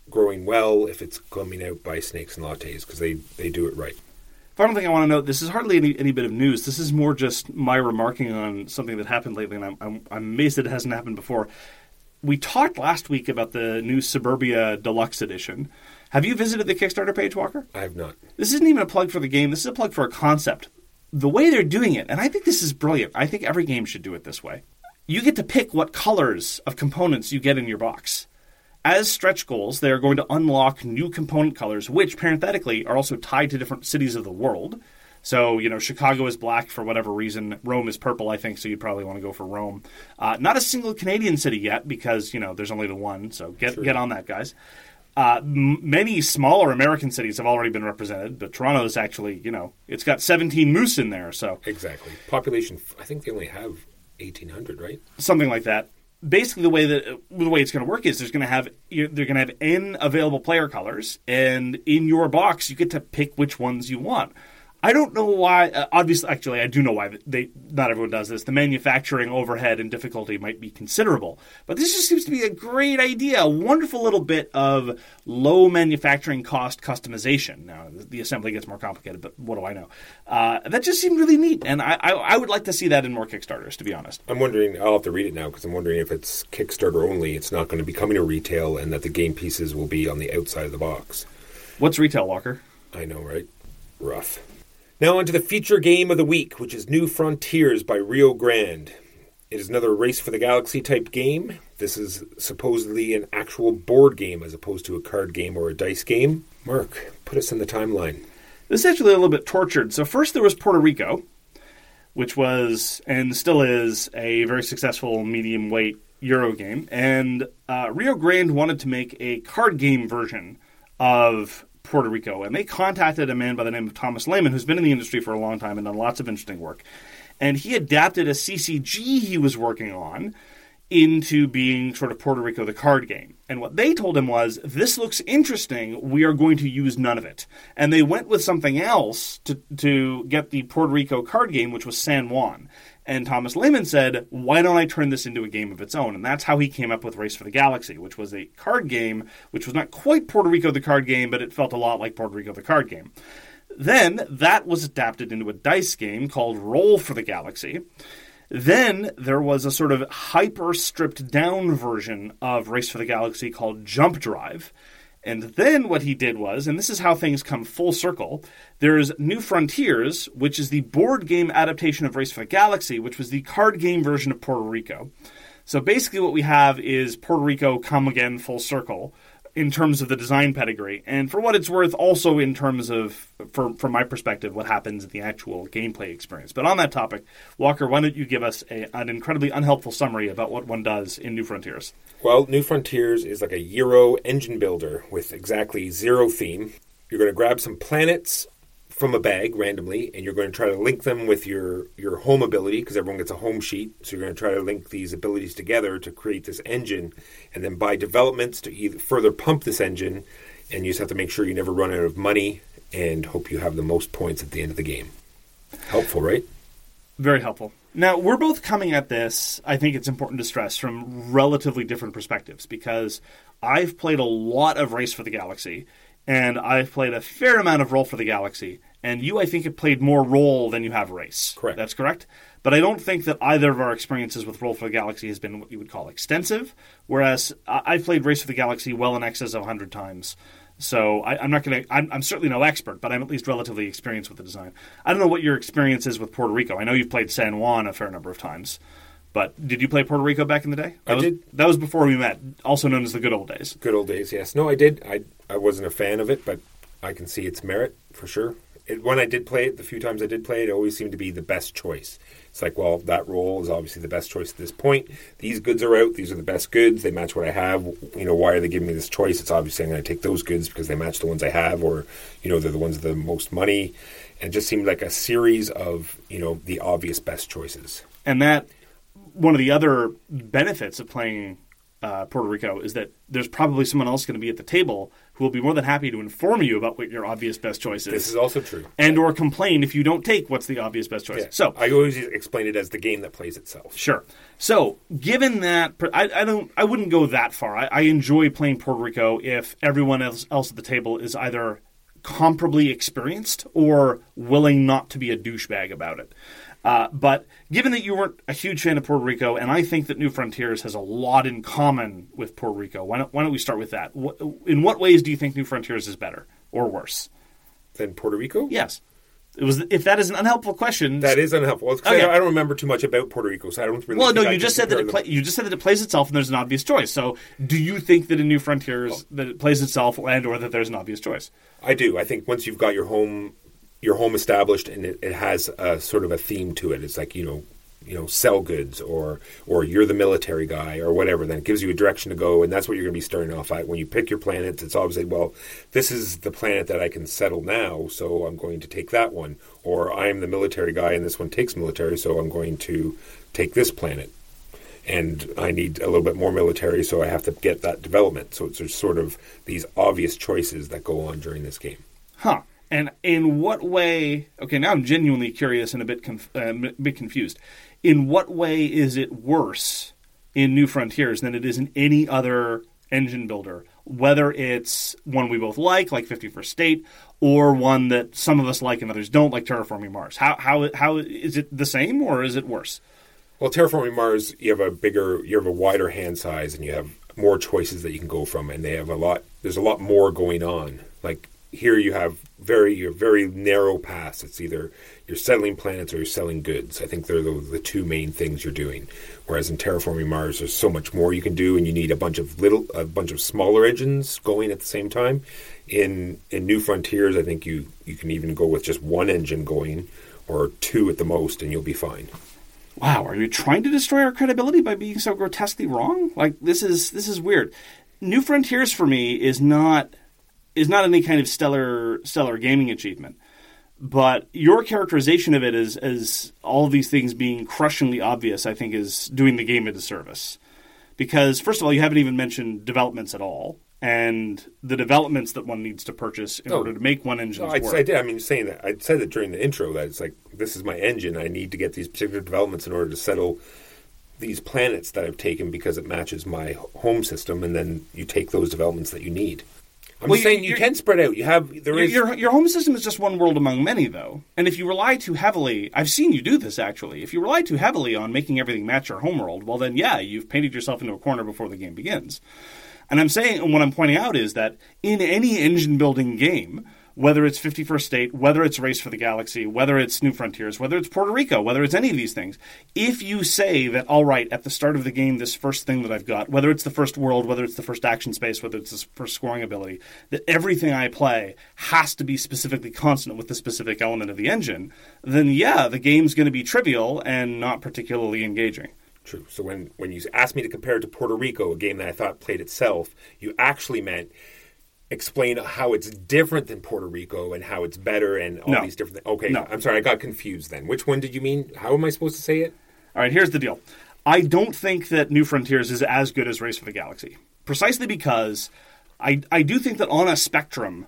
growing well, if it's coming out by Snakes and Lattes, because they, they do it right. Final thing I want to note, this is hardly any, any bit of news. This is more just my remarking on something that happened lately, and I'm, I'm, I'm amazed that it hasn't happened before. We talked last week about the new Suburbia Deluxe Edition. Have you visited the Kickstarter page, Walker? I have not. This isn't even a plug for the game. This is a plug for a concept. The way they're doing it, and I think this is brilliant. I think every game should do it this way. You get to pick what colors of components you get in your box. As stretch goals, they are going to unlock new component colors, which, parenthetically, are also tied to different cities of the world. So, you know, Chicago is black for whatever reason. Rome is purple, I think, so you'd probably want to go for Rome. Uh, not a single Canadian city yet because, you know, there's only the one, so get True. get on that, guys. Uh, m- many smaller American cities have already been represented, but Toronto is actually, you know, it's got seventeen moose in there, so... Exactly. Population, I think they only have eighteen hundred, right? Something like that. Basically, the way that the way it's going to work is there's going to have they're going to have n available player colors, and in your box you get to pick which ones you want. I don't know why. Uh, obviously, actually, I do know why they. Not everyone does this. The manufacturing overhead and difficulty might be considerable, but this just seems to be a great idea. A wonderful little bit of low manufacturing cost customization. Now, the assembly gets more complicated, but what do I know? Uh, that just seemed really neat, and I, I, I would like to see that in more Kickstarters. To be honest, I'm wondering. I'll have to read it now because I'm wondering if it's Kickstarter only. It's not going to be coming to retail, and that the game pieces will be on the outside of the box. What's retail, Walker? I know, right? Rough. Now on to the feature game of the week, which is New Frontiers by Rio Grande. It is another Race for the Galaxy type game. This is supposedly an actual board game as opposed to a card game or a dice game. Mark, put us in the timeline. This is actually a little bit tortured. So first there was Puerto Rico, which was, and still is, a very successful medium-weight Euro game. And uh, Rio Grande wanted to make a card game version of Puerto Rico, and they contacted a man by the name of Thomas Lehman, who's been in the industry for a long time and done lots of interesting work. And he adapted a C C G he was working on into being sort of Puerto Rico the card game. And what they told him was, this looks interesting, we are going to use none of it. And they went with something else to, to get the Puerto Rico card game, which was San Juan. And Thomas Lehman said, why don't I turn this into a game of its own? And that's how he came up with Race for the Galaxy, which was a card game, which was not quite Puerto Rico the card game, but it felt a lot like Puerto Rico the card game. Then that was adapted into a dice game called Roll for the Galaxy. Then there was a sort of hyper stripped down version of Race for the Galaxy called Jump Drive. And then what he did was, and this is how things come full circle, there's New Frontiers, which is the board game adaptation of Race for the Galaxy, which was the card game version of Puerto Rico. So basically what we have is Puerto Rico come again full circle in terms of the design pedigree, and for what it's worth, also in terms of, for, from my perspective, what happens in the actual gameplay experience. But on that topic, Walker, why don't you give us a, an incredibly unhelpful summary about what one does in New Frontiers? Well, New Frontiers is like a Euro engine builder with exactly zero theme. You're going to grab some planets from a bag randomly, and you're going to try to link them with your, your home ability, because everyone gets a home sheet. So you're going to try to link these abilities together to create this engine, and then buy developments to either further pump this engine, and you just have to make sure you never run out of money and hope you have the most points at the end of the game. Helpful, right? Very helpful. Now, we're both coming at this, I think it's important to stress, from relatively different perspectives, because I've played a lot of Race for the Galaxy, and I've played a fair amount of Roll for the Galaxy, and you, I think, have played more Roll than you have Race. Correct. That's correct? But I don't think that either of our experiences with Roll for the Galaxy has been what you would call extensive, whereas I've played Race for the Galaxy well in excess of one hundred times. So I, I'm not going to. I'm, I'm certainly no expert, but I'm at least relatively experienced with the design. I don't know what your experience is with Puerto Rico. I know you've played San Juan a fair number of times, but did you play Puerto Rico back in the day? That I was, did. That was before we met, also known as the good old days. Good old days, yes. No, I did. I I wasn't a fan of it, but I can see its merit for sure. It, when I did play it, the few times I did play it, it always seemed to be the best choice. It's like, well, that roll is obviously the best choice at this point. These goods are out. These are the best goods. They match what I have. You know, why are they giving me this choice? It's obviously I'm going to take those goods because they match the ones I have, or, you know, they're the ones with the most money. And it just seemed like a series of, you know, the obvious best choices. And that, one of the other benefits of playing uh, Puerto Rico is that there's probably someone else going to be at the table who will be more than happy to inform you about what your obvious best choice is. This is also true. And or complain if you don't take what's the obvious best choice. Yeah. So I always explain it as the game that plays itself. Sure. So, given that, I, I don't, I wouldn't go that far. I, I enjoy playing Puerto Rico if everyone else, else at the table is either comparably experienced or willing not to be a douchebag about it. Uh, but given that you weren't a huge fan of Puerto Rico, and I think that New Frontiers has a lot in common with Puerto Rico, why don't, why don't we start with that? In what ways do you think New Frontiers is better or worse than Puerto Rico? Yes. It was. If that is an unhelpful question, that is unhelpful. Well, okay. I, I don't remember too much about Puerto Rico, so I don't really. Well, no, think you I just said that it play, you just said that it plays itself, and there's an obvious choice. So, do you think that in New Frontiers oh. that it plays itself, and or that there's an obvious choice? I do. I think once you've got your home, your home established, and it, it has a sort of a theme to it. It's like you know, you know, sell goods, or or you're the military guy, or whatever. Then it gives you a direction to go, and that's what you're going to be starting off at. When you pick your planets, it's obviously, well, this is the planet that I can settle now, so I'm going to take that one. Or I am the military guy, and this one takes military, so I'm going to take this planet. And I need a little bit more military, so I have to get that development. So it's sort of these obvious choices that go on during this game. Huh. And in what way... Okay, now I'm genuinely curious and a bit conf, uh, a bit confused. In what way is it worse in New Frontiers than it is in any other engine builder? Whether it's one we both like, like fifty-first State, or one that some of us like and others don't, like Terraforming Mars. How how how is it the same or is it worse? Well, Terraforming Mars, you have a bigger, you have a wider hand size, and you have more choices that you can go from, and they have a lot. There's a lot more going on. Like here, you have very you're very narrow paths. It's either you're settling planets or you're selling goods. I think they're the, the two main things you're doing. Whereas in Terraforming Mars, there's so much more you can do, and you need a bunch of little, a bunch of smaller engines going at the same time. In in New Frontiers, I think you you can even go with just one engine going, or two at the most, and you'll be fine. Wow, are you trying to destroy our credibility by being so grotesquely wrong? Like this is this is weird. New Frontiers for me is not is not any kind of stellar stellar gaming achievement. But your characterization of it as, as all of these things being crushingly obvious, I think, is doing the game a disservice. Because, first of all, you haven't even mentioned developments at all, and the developments that one needs to purchase in no. order to make one engine no, work. I did. I mean, saying that I said that during the intro that it's like this is my engine. I need to get these particular developments in order to settle these planets that I've taken because it matches my home system, and then you take those developments that you need. I'm well, saying you can spread out. You have there your, is your your home system is just one world among many, though. And if you rely too heavily, I've seen you do this actually. If you rely too heavily on making everything match your home world, well then, yeah, you've painted yourself into a corner before the game begins. And I'm saying, and what I'm pointing out is that in any engine building game, whether it's fifty-first State, whether it's Race for the Galaxy, whether it's New Frontiers, whether it's Puerto Rico, whether it's any of these things, if you say that, all right, at the start of the game, this first thing that I've got, whether it's the first world, whether it's the first action space, whether it's the first scoring ability, that everything I play has to be specifically consonant with the specific element of the engine, then yeah, the game's going to be trivial and not particularly engaging. True. So when, when you asked me to compare it to Puerto Rico, a game that I thought played itself, you actually meant explain how it's different than Puerto Rico and how it's better and all no. these different things. Okay, no. I'm sorry, I got confused then. Which one did you mean? How am I supposed to say it? All right, here's the deal. I don't think that New Frontiers is as good as Race for the Galaxy, precisely because I, I do think that on a spectrum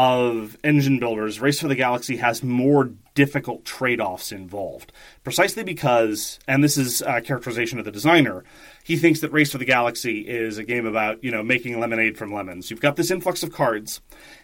of engine builders, Race for the Galaxy has more difficult trade-offs involved. Precisely because, and this is a characterization of the designer, he thinks that Race for the Galaxy is a game about, you know, making lemonade from lemons. You've got this influx of cards,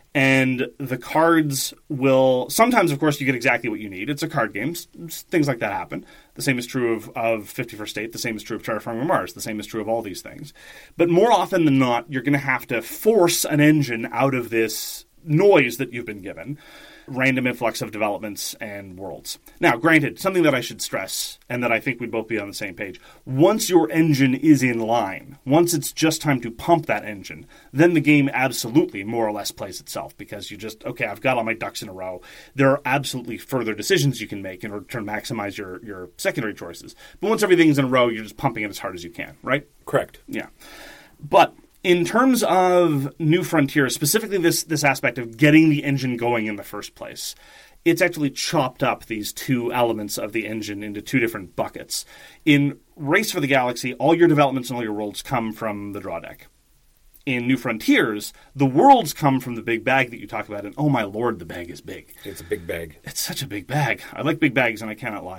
and the cards will... Sometimes, of course, you get exactly what you need. It's a card game. Things like that happen. The same is true of, of fifty-first State. The same is true of Terraforming Mars. The same is true of all these things. But more often than not, you're going to have to force an engine out of this noise that you've been given, random influx of developments and worlds. Now, granted, something that I should stress, and that I think we'd both be on the same page, once your engine is in line, once it's just time to pump that engine, then the game absolutely more or less plays itself, because you just, okay, I've got all my ducks in a row. There are absolutely further decisions you can make in order to maximize your, your secondary choices. But once everything's in a row, you're just pumping it as hard as you can, right? Correct. Yeah. But in terms of New Frontier, specifically this this aspect of getting the engine going in the first place, it's actually chopped up these two elements of the engine into two different buckets. In Race for the Galaxy, all your developments and all your worlds come from the draw deck. In New Frontiers, the worlds come from the big bag that you talk about, and oh my lord, the bag is big. It's a big bag. It's such a big bag. I like big bags, and I cannot lie.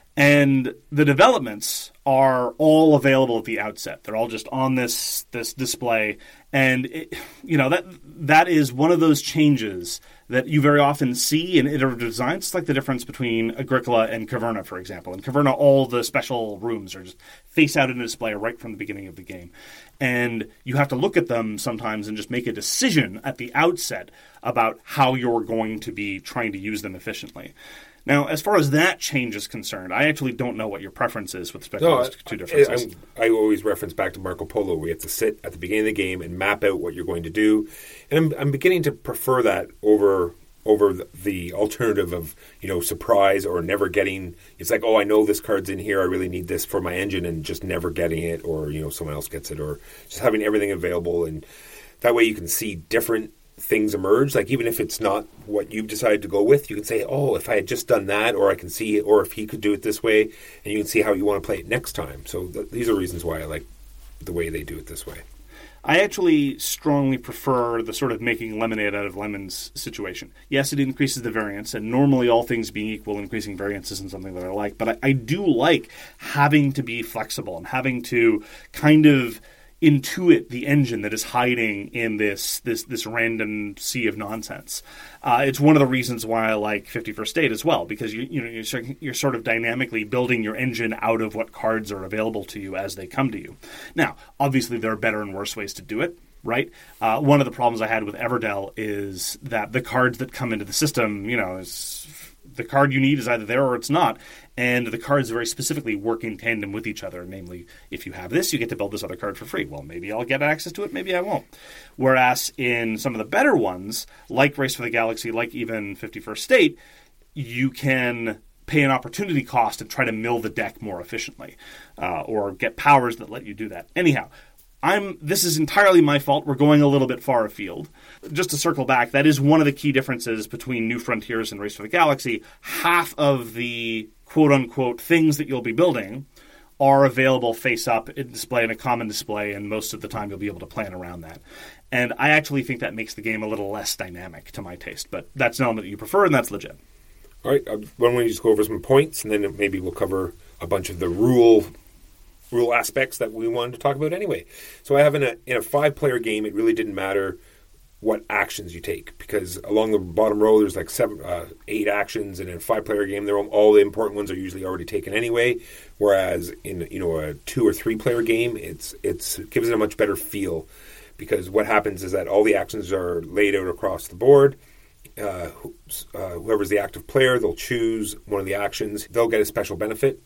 And the developments are all available at the outset. They're all just on this this display. And, it, you know, that that is one of those changes that you very often see in iterative designs. It's like the difference between Agricola and Caverna, for example. In Caverna, all the special rooms are just face out in a display right from the beginning of the game. And you have to look at them sometimes and just make a decision at the outset about how you're going to be trying to use them efficiently. Now, as far as that change is concerned, I actually don't know what your preference is with respect no, to those two differences. I, I, I always reference back to Marco Polo, where you have to sit at the beginning of the game and map out what you're going to do. And I'm, I'm beginning to prefer that over over the alternative of, you know, surprise or never getting. It's like, oh, I know this card's in here. I really need this for my engine, and just never getting it, or, you know, someone else gets it, or just having everything available. And that way you can see different things emerge. Like, even if it's not what you've decided to go with, you can say, oh, if I had just done that, or I can see it, or if he could do it this way, and you can see how you want to play it next time. So th- these are reasons why I like the way they do it this way. I actually strongly prefer the sort of making lemonade out of lemons situation. Yes, it increases the variance, and normally, all things being equal, increasing variance isn't something that I like, but I, I do like having to be flexible and having to kind of intuit the engine that is hiding in this this this random sea of nonsense. Uh, it's one of the reasons why I like fifty-first State as well, because you you know you're, you're sort of dynamically building your engine out of what cards are available to you as they come to you. Now, obviously, there are better and worse ways to do it. Right? Uh, one of the problems I had with Everdell is that the cards that come into the system, you know, is the card you need is either there or it's not. And the cards very specifically work in tandem with each other. Namely, if you have this, you get to build this other card for free. Well, maybe I'll get access to it, maybe I won't. Whereas in some of the better ones, like Race for the Galaxy, like even fifty-first State, you can pay an opportunity cost and try to mill the deck more efficiently, uh, or get powers that let you do that. Anyhow, I'm. This is entirely my fault. We're going a little bit far afield. Just to circle back, that is one of the key differences between New Frontiers and Race for the Galaxy. Half of the quote-unquote things that you'll be building are available face-up in display in a common display, and most of the time you'll be able to plan around that. And I actually think that makes the game a little less dynamic to my taste, but that's an element that you prefer, and that's legit. All right, uh, why don't we just go over some points, and then maybe we'll cover a bunch of the rule rule aspects that we wanted to talk about anyway. So I have in a in a five-player game, it really didn't matter what actions you take, because along the bottom row there's like seven, uh, eight actions, and in a five-player game, they're all the important ones are usually already taken anyway. Whereas in you know a two or three-player game, it's it's it gives it a much better feel, because what happens is that all the actions are laid out across the board. Uh, uh, whoever's the active player, they'll choose one of the actions. They'll get a special benefit,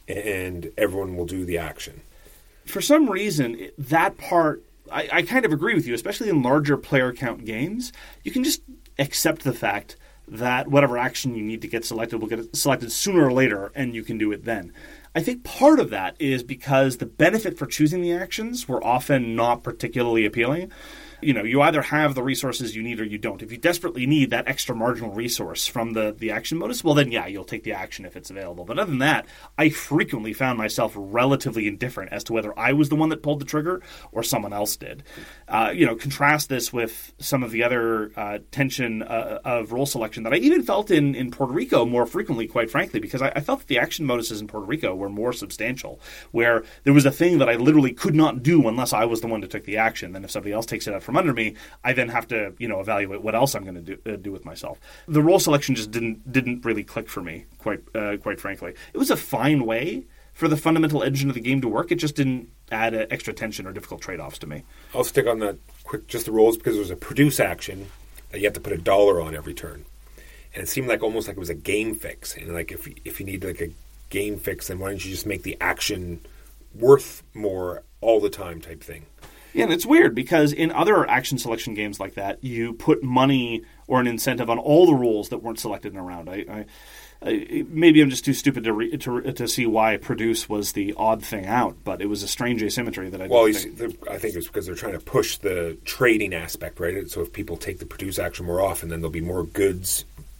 and everyone will do the action. For some reason, that part, I, I kind of agree with you, especially in larger player count games. You can just accept the fact that whatever action you need to get selected will get selected sooner or later, and you can do it then. I think part of that is because the benefit for choosing the actions were often not particularly appealing. You know, you either have the resources you need or you don't. If you desperately need that extra marginal resource from the, the action bonus, well then, yeah, you'll take the action if it's available. But other than that, I frequently found myself relatively indifferent as to whether I was the one that pulled the trigger or someone else did. Uh, you know, contrast this with some of the other uh, tension uh, of role selection that I even felt in, in Puerto Rico more frequently, quite frankly, because I, I felt that the action bonuses in Puerto Rico were more substantial, where there was a thing that I literally could not do unless I was the one to take the action. Then if somebody else takes it out from under me, I then have to, you know, evaluate what else I'm going to do, uh, do with myself. The role selection just didn't didn't really click for me, quite uh, quite frankly. It was a fine way for the fundamental engine of the game to work. It just didn't add uh, extra tension or difficult trade-offs to me. I'll stick on that quick, just the rolls, because there's a produce action that you have to put a dollar on every turn, and it seemed like almost like it was a game fix. And like if if you need like a game fix, then why don't you just make the action worth more all the time type thing? Yeah, and it's weird because in other action selection games like that, you put money or an incentive on all the rules that weren't selected in a round. I, I, I, maybe I'm just too stupid to, re, to to see why produce was the odd thing out, but it was a strange asymmetry that I well, didn't think. I think it's because they're trying to push the trading aspect, right? So if people take the produce action more often, then there'll be more goods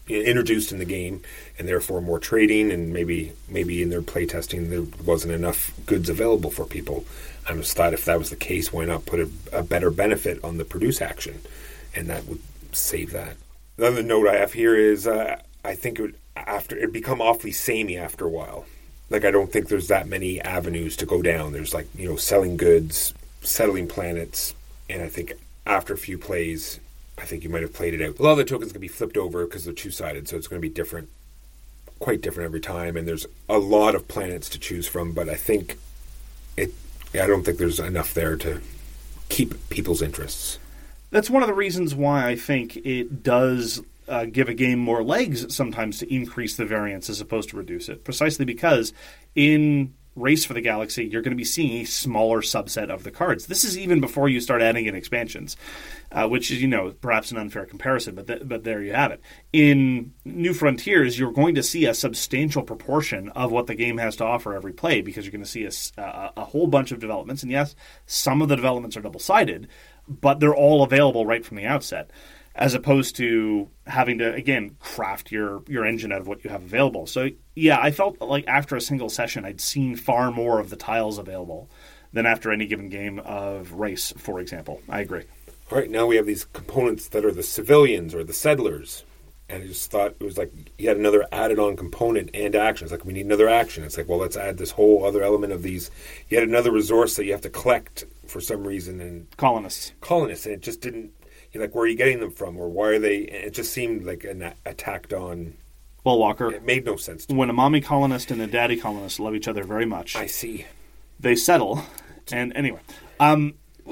introduced in the game, and therefore more trading, and maybe maybe in their playtesting there wasn't enough goods available for people. I just thought if that was the case, why not put a, a better benefit on the produce action, and that would save that. Another note I have here is uh, I think it would after it become awfully samey after a while. Like, I don't think there's that many avenues to go down. There's, like, you know, selling goods, settling planets, and I think after a few plays, I think you might have played it out. A lot of the tokens can be flipped over because they're two-sided, so it's going to be different, quite different every time, and there's a lot of planets to choose from, but I think it, I don't think there's enough there to keep people's interests. That's one of the reasons why I think it does uh, give a game more legs sometimes to increase the variance as opposed to reduce it, precisely because in Race for the Galaxy, you're going to be seeing a smaller subset of the cards. This is even before you start adding in expansions, uh, which is, you know, perhaps an unfair comparison, but th- but there you have it. In New Frontiers, you're going to see a substantial proportion of what the game has to offer every play, because you're going to see a, a, a whole bunch of developments, and yes, some of the developments are double-sided, but they're all available right from the outset, as opposed to having to, again, craft your, your engine out of what you have available. So, yeah, I felt like after a single session, I'd seen far more of the tiles available than after any given game of Race, for example. I agree. All right, now we have these components that are the civilians or the settlers. And I just thought it was like you had another added-on component and action. It's like, we need another action. It's like, well, let's add this whole other element of these. You had another resource that you have to collect for some reason. And Colonists. Colonists, and it just didn't... You're like, where are you getting them from, or why are they? And it just seemed like an a tacked on. Well, Walker, it made no sense to me. When a mommy colonist and a daddy colonist love each other very much, I see. They settle. And anyway, um,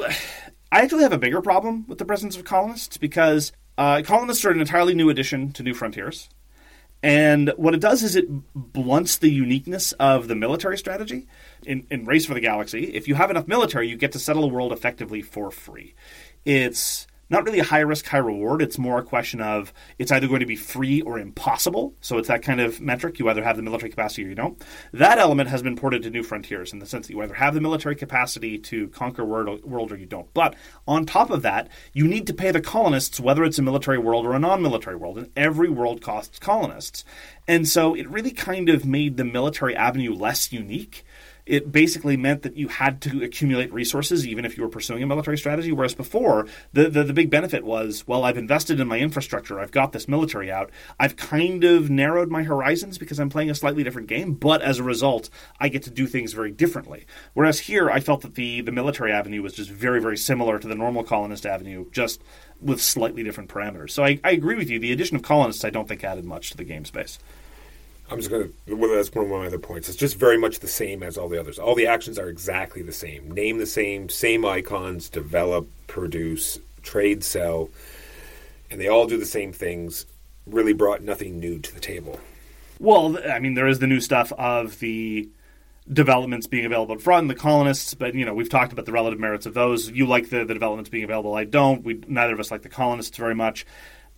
I actually have a bigger problem with the presence of colonists, because uh, colonists are an entirely new addition to New Frontiers. And what it does is it blunts the uniqueness of the military strategy. In, in Race for the Galaxy, if you have enough military, you get to settle a world effectively for free. It's not really a high-risk, high-reward. It's more a question of it's either going to be free or impossible. So it's that kind of metric. You either have the military capacity or you don't. That element has been ported to New Frontiers in the sense that you either have the military capacity to conquer world, world or you don't. But on top of that, you need to pay the colonists, whether it's a military world or a non-military world. And every world costs colonists. And so it really kind of made the military avenue less unique. It basically meant that you had to accumulate resources even if you were pursuing a military strategy, whereas before, the, the, the big benefit was, well, I've invested in my infrastructure, I've got this military out, I've kind of narrowed my horizons because I'm playing a slightly different game, but as a result, I get to do things very differently. Whereas here, I felt that the, the military avenue was just very, very similar to the normal colonist avenue, just with slightly different parameters. So I, I agree with you, the addition of colonists I don't think added much to the game space. I'm just going to, well, that's one of my other points. It's just very much the same as all the others. All the actions are exactly the same. Name the same, same icons, develop, produce, trade, sell, and they all do the same things. Really brought nothing new to the table. Well, I mean, there is the new stuff of the developments being available up front, and the colonists, but, you know, we've talked about the relative merits of those. You like the, the developments being available. I don't. We Neither of us like the colonists very much.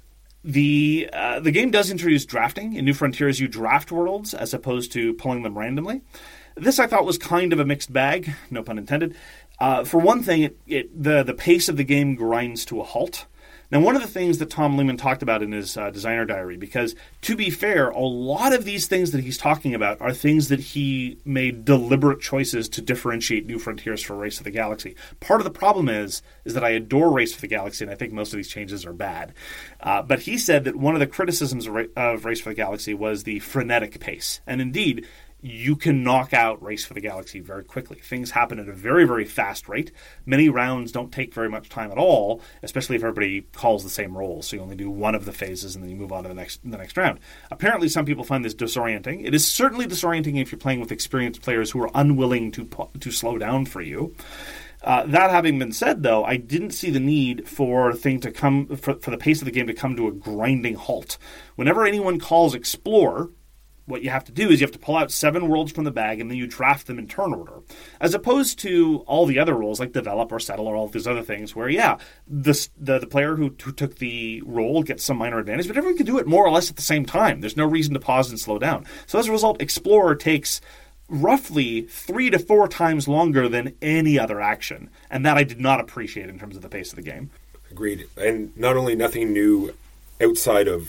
The uh, the game does introduce drafting. In New Frontiers, you draft worlds as opposed to pulling them randomly. This, I thought, was kind of a mixed bag, no pun intended. Uh, for one thing, it, it, the, the pace of the game grinds to a halt. Now, one of the things that Tom Lehman talked about in his uh, designer diary, because to be fair, a lot of these things that he's talking about are things that he made deliberate choices to differentiate New Frontiers for Race of the Galaxy. Part of the problem is, is that I adore Race for the Galaxy, and I think most of these changes are bad. Uh, but he said that one of the criticisms of, Ra- of Race for the Galaxy was the frenetic pace. And indeed, you can knock out Race for the Galaxy very quickly. Things happen at a very, very fast rate. Many rounds don't take very much time at all, especially if everybody calls the same roles. So you only do one of the phases and then you move on to the next the next round. Apparently, some people find this disorienting. It is certainly disorienting if you're playing with experienced players who are unwilling to to slow down for you. Uh, that having been said, though, I didn't see the need for thing to come for, for the pace of the game to come to a grinding halt. Whenever anyone calls Explore, what you have to do is you have to pull out seven worlds from the bag and then you draft them in turn order. As opposed to all the other rules like Develop or Settle or all of these other things where, yeah, the, the, the player who, who took the role gets some minor advantage, but everyone can do it more or less at the same time. There's no reason to pause and slow down. So as a result, Explorer takes roughly three to four times longer than any other action. And that I did not appreciate in terms of the pace of the game. Agreed. And not only nothing new outside of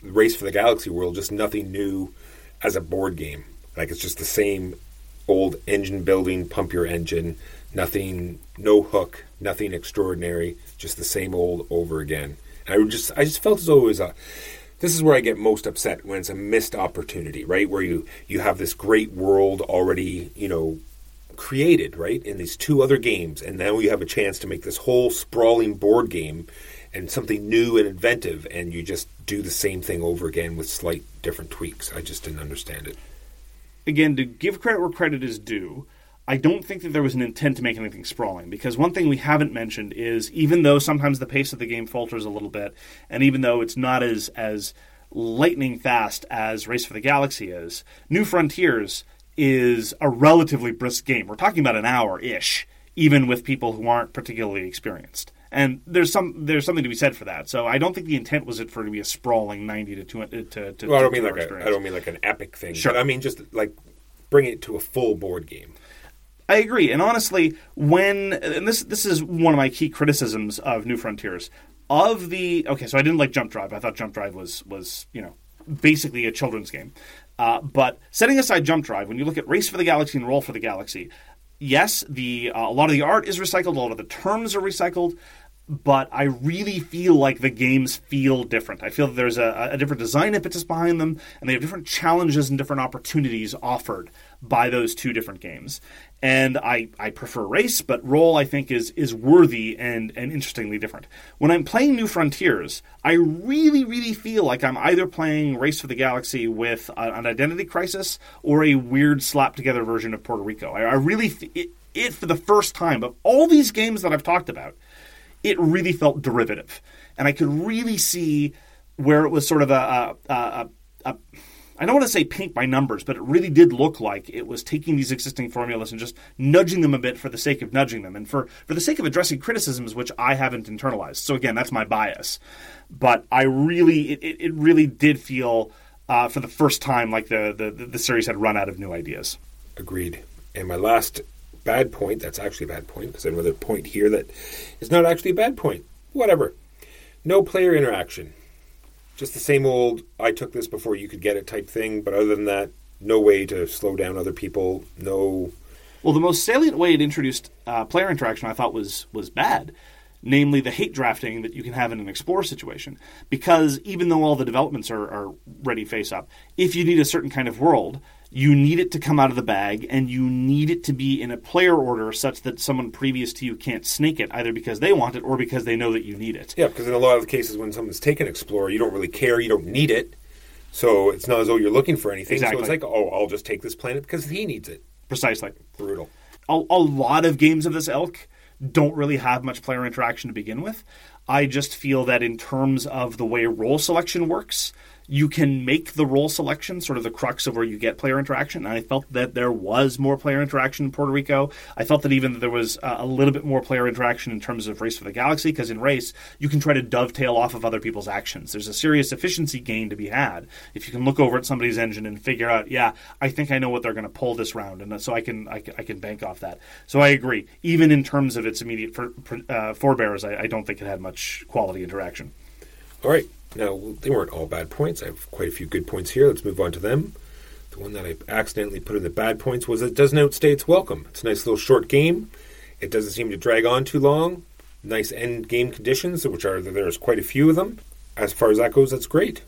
Race for the Galaxy world, just nothing new as a board game. Like, it's just the same old engine building, pump your engine, nothing, no hook, nothing extraordinary, just the same old over again. And I would just, I just felt as though it was a, this is where I get most upset, when it's a missed opportunity, right? Where you, you have this great world already, you know, created, right, in these two other games, and now you have a chance to make this whole sprawling board game and something new and inventive, and you just do the same thing over again with slight different tweaks. I just didn't understand it. Again, to give credit where credit is due, I don't think that there was an intent to make anything sprawling, because one thing we haven't mentioned is, even though sometimes the pace of the game falters a little bit, and even though it's not as as lightning fast as Race for the Galaxy is, New Frontiers is a relatively brisk game. We're talking about an hour-ish, even with people who aren't particularly experienced. And there's some there's something to be said for that. So I don't think the intent was it for it to be a sprawling ninety to two hundred to, to well, I don't to mean like a, I don't mean like an epic thing. Sure. But I mean just like bring it to a full board game. I agree. And honestly, when and this this is one of my key criticisms of New Frontiers. Of the okay, so I didn't like Jump Drive. I thought Jump Drive was was, you know, basically a children's game. Uh, but setting aside Jump Drive, when you look at Race for the Galaxy and Roll for the Galaxy, yes, the uh, a lot of the art is recycled, a lot of the terms are recycled, but I really feel like the games feel different. I feel that there's a, a different design impetus behind them, and they have different challenges and different opportunities offered by those two different games. And I, I prefer Race, but Roll, I think, is is worthy and, and interestingly different. When I'm playing New Frontiers, I really, really feel like I'm either playing Race for the Galaxy with a, an identity crisis or a weird slapped-together version of Puerto Rico. I, I really, th- it, it, for the first time, of all these games that I've talked about, it really felt derivative. And I could really see where it was sort of a... a, a, a I don't want to say paint by numbers, but it really did look like it was taking these existing formulas and just nudging them a bit for the sake of nudging them and for, for the sake of addressing criticisms which I haven't internalized. So again, that's my bias. But I really, it, it really did feel uh, for the first time like the, the, the series had run out of new ideas. Agreed. And my last bad point, that's actually a bad point, because I have another point here that is not actually a bad point. Whatever. No player interaction. Just the same old, I took this before you could get it type thing, but other than that, no way to slow down other people, no... Well, the most salient way it introduced uh, player interaction I thought was was bad, namely the hate drafting that you can have in an Explorer situation. Because even though all the developments are, are ready face-up, if you need a certain kind of world, you need it to come out of the bag, and you need it to be in a player order such that someone previous to you can't snake it, either because they want it or because they know that you need it. Yeah, because in a lot of the cases when someone's taken Explorer, you don't really care, you don't need it, so it's not as though you're looking for anything. Exactly. So it's like, oh, I'll just take this planet because he needs it. Precisely. Brutal. A, a lot of games of this ilk don't really have much player interaction to begin with. I just feel that in terms of the way role selection works, you can make the role selection sort of the crux of where you get player interaction. And I felt that there was more player interaction in Puerto Rico. I felt that even there was uh, a little bit more player interaction in terms of Race for the Galaxy, because in Race, you can try to dovetail off of other people's actions. There's a serious efficiency gain to be had if you can look over at somebody's engine and figure out, yeah, I think I know what they're going to pull this round, and so I can I, can, I can bank off that. So I agree. Even in terms of its immediate for, uh, forebears, I, I don't think it had much quality interaction. All right. Now, they weren't all bad points. I have quite a few good points here. Let's move on to them. The one that I accidentally put in the bad points was it doesn't outstay its welcome. It's a nice little short game. It doesn't seem to drag on too long. Nice end game conditions, which are there's quite a few of them. As far as that goes, that's great.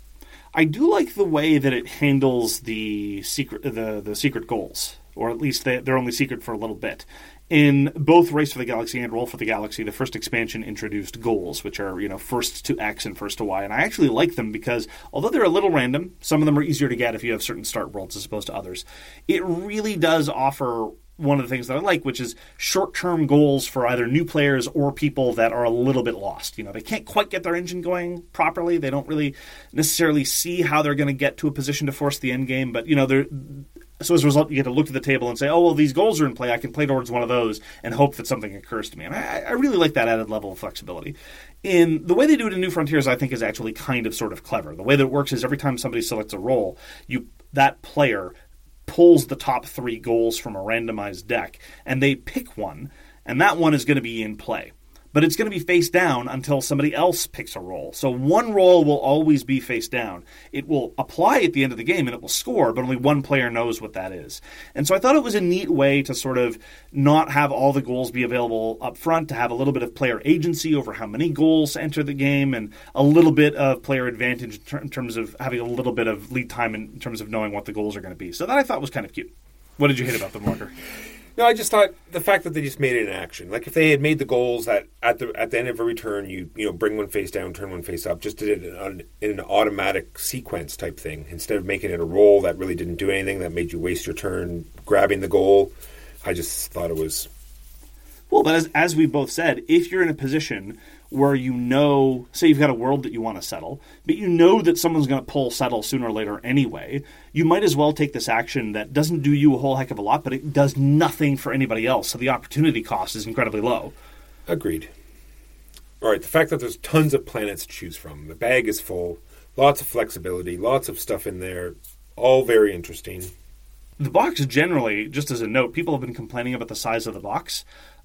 I do like the way that it handles the secret the, the secret goals, or at least they, they're only secret for a little bit. In both Race for the Galaxy and Roll for the Galaxy, the first expansion introduced goals, which are, you know, first to X and first to Y. And I actually like them because, although they're a little random, some of them are easier to get if you have certain start worlds as opposed to others. It really does offer one of the things that I like, which is short-term goals for either new players or people that are a little bit lost. You know, they can't quite get their engine going properly. They don't really necessarily see how they're going to get to a position to force the end game. But, you know, they're... So as a result, you get to look at the table and say, oh, well, these goals are in play. I can play towards one of those and hope that something occurs to me. And I, I really like that added level of flexibility. In the way they do it in New Frontiers, I think is actually kind of sort of clever. The way that it works is every time somebody selects a role, you that player pulls the top three goals from a randomized deck, and they pick one, and that one is going to be in play. but it's going to be face down until somebody else picks a roll. So one roll will always be face down. It will apply at the end of the game and it will score, but only one player knows what that is. And so I thought it was a neat way to sort of not have all the goals be available up front, to have a little bit of player agency over how many goals enter the game, and a little bit of player advantage in, ter- in terms of having a little bit of lead time in terms of knowing what the goals are going to be. So that I thought was kind of cute. What did you hate about them, Walker? No, I just thought the fact that they just made it in action. Like if they had made the goals that at the at the end of every turn, you you know bring one face down, turn one face up, just did it in an, in an automatic sequence type thing instead of making it a roll that really didn't do anything, that made you waste your turn grabbing the goal. I just thought it was. Well, but as, as we both said, if you're in a position where you know, say you've got a world that you want to settle, but you know that someone's going to pull settle sooner or later anyway, you might as well take this action that doesn't do you a whole heck of a lot, but it does nothing for anybody else, so the opportunity cost is incredibly low. Agreed. All right, the fact that there's tons of planets to choose from, the bag is full, lots of flexibility, lots of stuff in there, all very interesting. The box generally, just as a note, people have been complaining about the size of the box.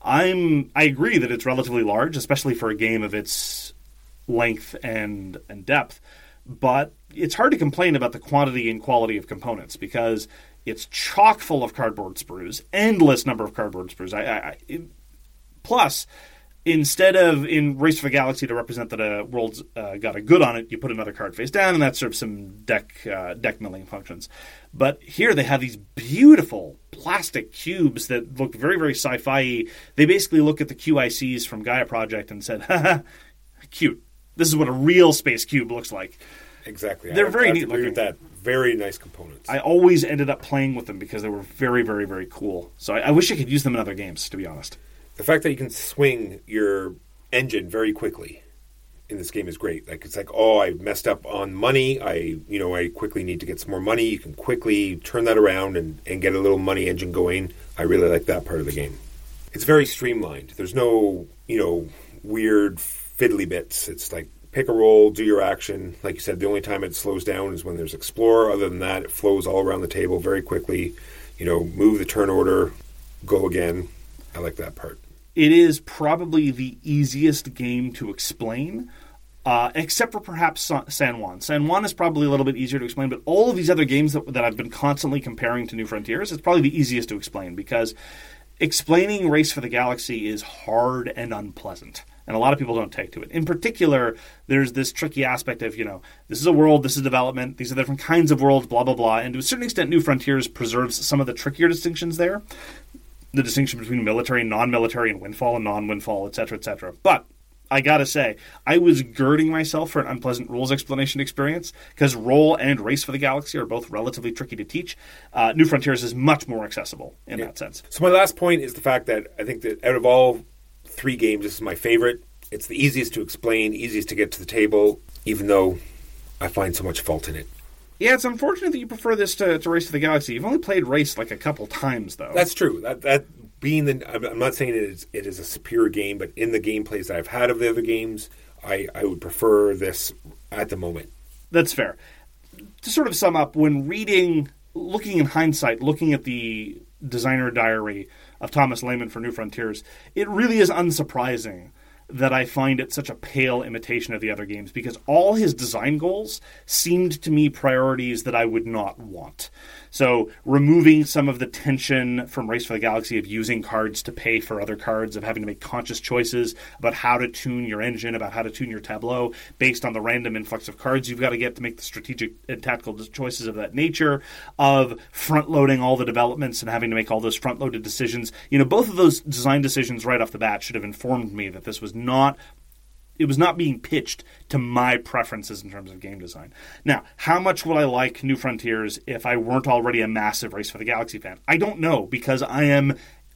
I'm I agree that it's relatively large, especially for a game of its length and and depth. But it's hard to complain about the quantity and quality of components because it's chock full of cardboard sprues, endless number of cardboard sprues. I, I, I it, plus, instead of in Race for the Galaxy to represent that a world's uh, got a good on it, you put another card face down, and that serves some deck uh, deck milling functions. But here they have these beautiful plastic cubes that look very, very sci-fi-y. They basically look at the Q I Cs from Gaia Project and said, haha, cute. This is what a real space cube looks like. Exactly. They're I, very I neat agree looking. with that. Very nice components. I always ended up playing with them because they were very, very, very cool. So I, I wish I could use them in other games, to be honest. The fact that you can swing your engine very quickly in this game is great. Like it's like, oh, I messed up on money. I, you know, I quickly need to get some more money. You can quickly turn that around and, and get a little money engine going. I really like that part of the game. It's very streamlined. There's no, you know, weird fiddly bits. It's like pick a roll, do your action. Like you said, the only time it slows down is when there's Explorer. Other than that, it flows all around the table very quickly. You know, move the turn order, go again. I like that part. It is probably the easiest game to explain, uh, except for perhaps San Juan. San Juan is probably a little bit easier to explain, but all of these other games that, that I've been constantly comparing to New Frontiers, it's probably the easiest to explain because explaining Race for the Galaxy is hard and unpleasant, and a lot of people don't take to it. In particular, there's this tricky aspect of, you know, this is a world, this is development, these are different kinds of worlds, blah, blah, blah, and to a certain extent, New Frontiers preserves some of the trickier distinctions there. The distinction between military and non-military and windfall and non-windfall, et cetera, et cetera. But I gotta say, I was girding myself for an unpleasant rules explanation experience because Roll and Race for the Galaxy are both relatively tricky to teach. Uh, New Frontiers is much more accessible in yeah. that sense. So my last point is the fact that I think that out of all three games, this is my favorite. It's the easiest to explain, easiest to get to the table, even though I find so much fault in it. Yeah, it's unfortunate that you prefer this to, to Race to the Galaxy. You've only played Race like a couple times, though. That's true. That that being the, I'm not saying it is it is a superior game, but in the gameplays that I've had of the other games, I, I would prefer this at the moment. That's fair. To sort of sum up, when reading, looking in hindsight, looking at the designer diary of Thomas Lehman for New Frontiers, it really is unsurprising that I find it such a pale imitation of the other games because all his design goals seemed to me priorities that I would not want. So removing some of the tension from Race for the Galaxy of using cards to pay for other cards, of having to make conscious choices about how to tune your engine, about how to tune your tableau based on the random influx of cards you've got to get to make the strategic and tactical choices of that nature, of front-loading all the developments and having to make all those front-loaded decisions. You know, both of those design decisions right off the bat should have informed me that this was not It was not being pitched to my preferences in terms of game design. Now, how much would I like New Frontiers if I weren't already a massive Race for the Galaxy fan? I don't know, because I am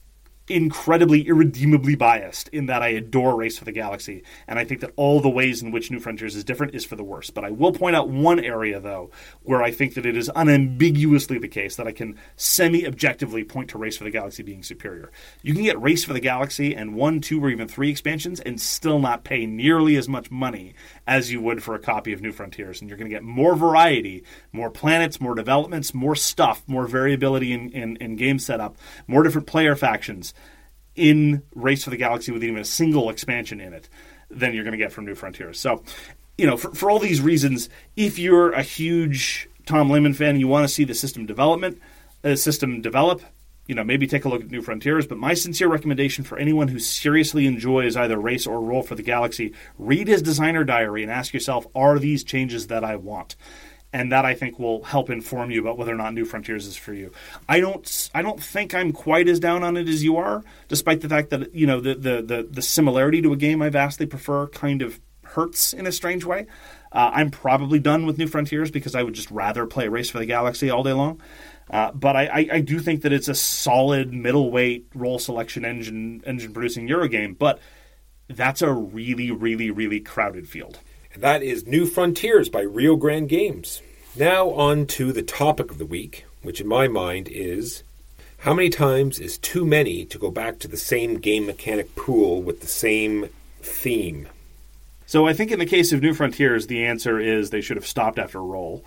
incredibly, irredeemably biased in that I adore Race for the Galaxy, and I think that all the ways in which New Frontiers is different is for the worse. But I will point out one area, though, where I think that it is unambiguously the case that I can semi-objectively point to Race for the Galaxy being superior. You can get Race for the Galaxy and one, two, or even three expansions and still not pay nearly as much money as you would for a copy of New Frontiers, and you're going to get more variety, more planets, more developments, more stuff, more variability in, in, in game setup, more different player factions. in Race for the Galaxy with even a single expansion in it than you're going to get from New Frontiers. So, you know, for, for all these reasons, if you're a huge Tom Lehman fan and you want to see the system development, the uh, system develop, you know, maybe take a look at New Frontiers. But my sincere recommendation for anyone who seriously enjoys either Race or Roll for the Galaxy, read his designer diary and ask yourself, are these changes that I want? And that, I think, will help inform you about whether or not New Frontiers is for you. I don't I don't think I'm quite as down on it as you are, despite the fact that, you know, the the the, the similarity to a game I vastly prefer kind of hurts in a strange way. Uh, I'm probably done with New Frontiers because I would just rather play Race for the Galaxy all day long. Uh, but I, I, I do think that it's a solid middleweight role selection engine engine producing Eurogame. But that's a really, really, really crowded field. And that is New Frontiers by Rio Grande Games. Now on to the topic of the week, which in my mind is, how many times is too many to go back to the same game mechanic pool with the same theme? So I think in the case of New Frontiers, the answer is they should have stopped after Roll.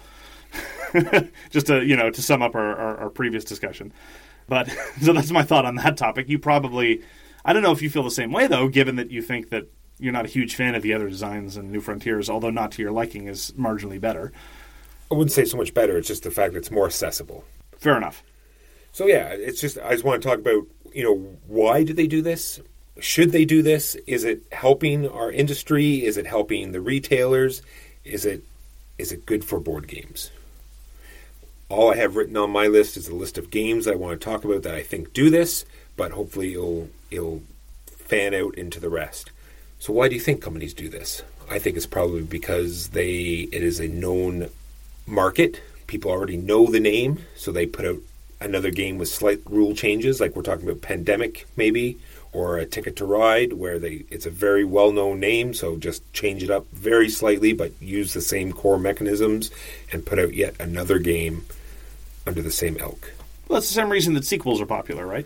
Just to, you know, to sum up our, our, our previous discussion. But so that's my thought on that topic. You probably, I don't know if you feel the same way, though, given that you think that you're not a huge fan of the other designs in New Frontiers, although not to your liking is marginally better. I wouldn't say so much better. It's just the fact that it's more accessible. Fair enough. So yeah, it's just, I just want to talk about, you know, why did they do this? Should they do this? Is it helping our industry? Is it helping the retailers? Is it is it good for board games? All I have written on my list is a list of games I want to talk about that I think do this, but hopefully it'll it'll fan out into the rest. So why do you think companies do this? I think it's probably because they it is a known market. People already know the name, so they put out another game with slight rule changes, like we're talking about Pandemic, maybe, or a Ticket to Ride, where they it's a very well-known name, so just change it up very slightly, but use the same core mechanisms, and put out yet another game under the same ilk. Well, it's the same reason that sequels are popular, right?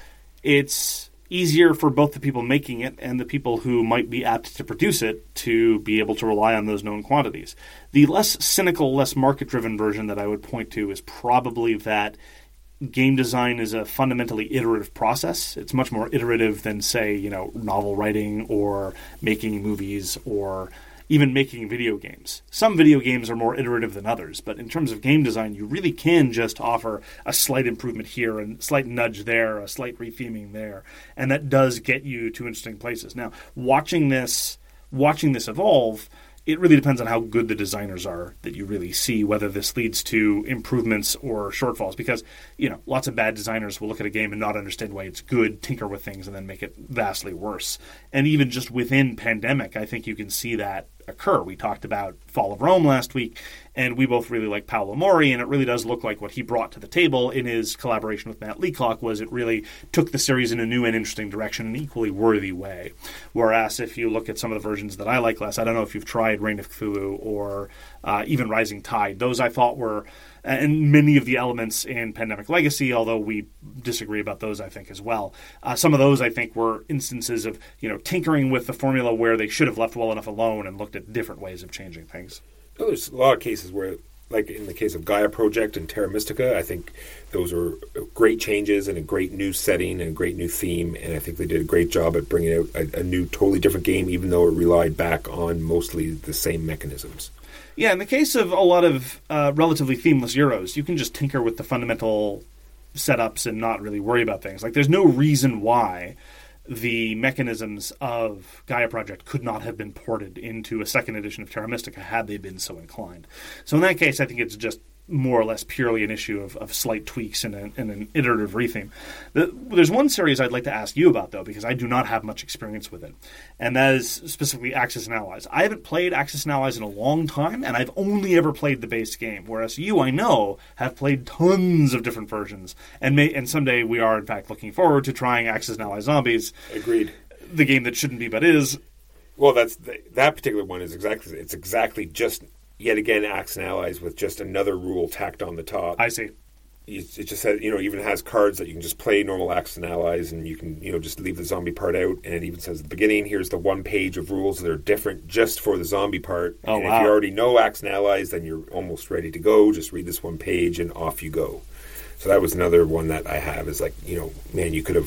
It's easier for both the people making it and the people who might be apt to produce it to be able to rely on those known quantities. The less cynical, less market-driven version that I would point to is probably that game design is a fundamentally iterative process. It's much more iterative than, say, you know, novel writing or making movies or even making video games. Some video games are more iterative than others, but in terms of game design, you really can just offer a slight improvement here and a slight nudge there, a slight retheming there, and that does get you to interesting places. Now, watching this, watching this evolve, it really depends on how good the designers are that you really see whether this leads to improvements or shortfalls. Because, you know, lots of bad designers will look at a game and not understand why it's good, tinker with things, and then make it vastly worse. And even just within Pandemic, I think you can see that occur. We talked about Fall of Rome last week, and we both really like Paolo Mori, and it really does look like what he brought to the table in his collaboration with Matt Leacock was it really took the series in a new and interesting direction in an equally worthy way. Whereas if you look at some of the versions that I like less, I don't know if you've tried Reign of Cthulhu or uh, even Rising Tide. Those I thought were, and many of the elements in Pandemic Legacy, although we disagree about those, I think, as well. Uh, some of those, I think, were instances of, you know, tinkering with the formula where they should have left well enough alone and looked at different ways of changing things. Well, there's a lot of cases where, like in the case of Gaia Project and Terra Mystica, I think those are great changes and a great new setting and a great new theme, and I think they did a great job at bringing out a, a new, totally different game, even though it relied back on mostly the same mechanisms. Yeah, in the case of a lot of uh, relatively themeless Euros, you can just tinker with the fundamental setups and not really worry about things. Like, there's no reason why the mechanisms of Gaia Project could not have been ported into a second edition of Terra Mystica had they been so inclined. So in that case, I think it's just more or less purely an issue of, of slight tweaks and, a, and an iterative retheme. The, there's one series I'd like to ask you about, though, because I do not have much experience with it, and that is specifically Axis and Allies. I haven't played Axis and Allies in a long time, and I've only ever played the base game, whereas you, I know, have played tons of different versions, and may, and someday we are, in fact, looking forward to trying Axis and Allies Zombies. Agreed. The game that shouldn't be but is. Well, that's that particular one is exactly it's exactly just yet again Axis and Allies with just another rule tacked on the top. I see. It just has, you know, even has cards that you can just play normal Axis and Allies, and you can, you know, just leave the zombie part out. And it even says at the beginning, here's the one page of rules that are different just for the zombie part. Oh, and wow. if you already know Axis and Allies, then you're almost ready to go. Just read this one page and off you go. So that was another one that I have is like, you know, man, you could have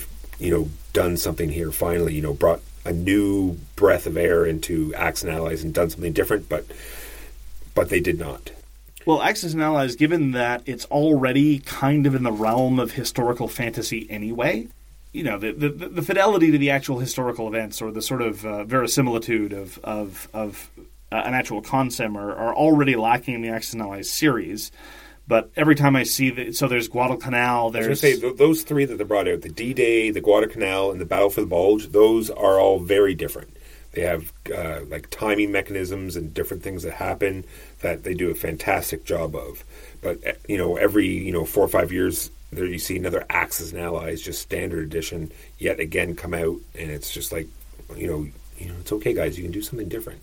you know, done something here finally, you know, brought a new breath of air into Axis and Allies and done something different, but but they did not. Well, Axis and Allies, given that it's already kind of in the realm of historical fantasy anyway, you know, the the, the fidelity to the actual historical events or the sort of uh, verisimilitude of of, of uh, an actual consim are, are already lacking in the Axis and Allies series. But every time I see that, so there's Guadalcanal, there's... I was going to say, th- those three that they brought out, the D-Day, the Guadalcanal, and the Battle for the Bulge, those are all very different. They have, uh, like, timing mechanisms and different things that happen that they do a fantastic job of. But, you know, every, you know, four or five years, there you see another Axis and Allies, just standard edition, yet again come out, and it's just like, you know, you know, it's okay, guys, you can do something different.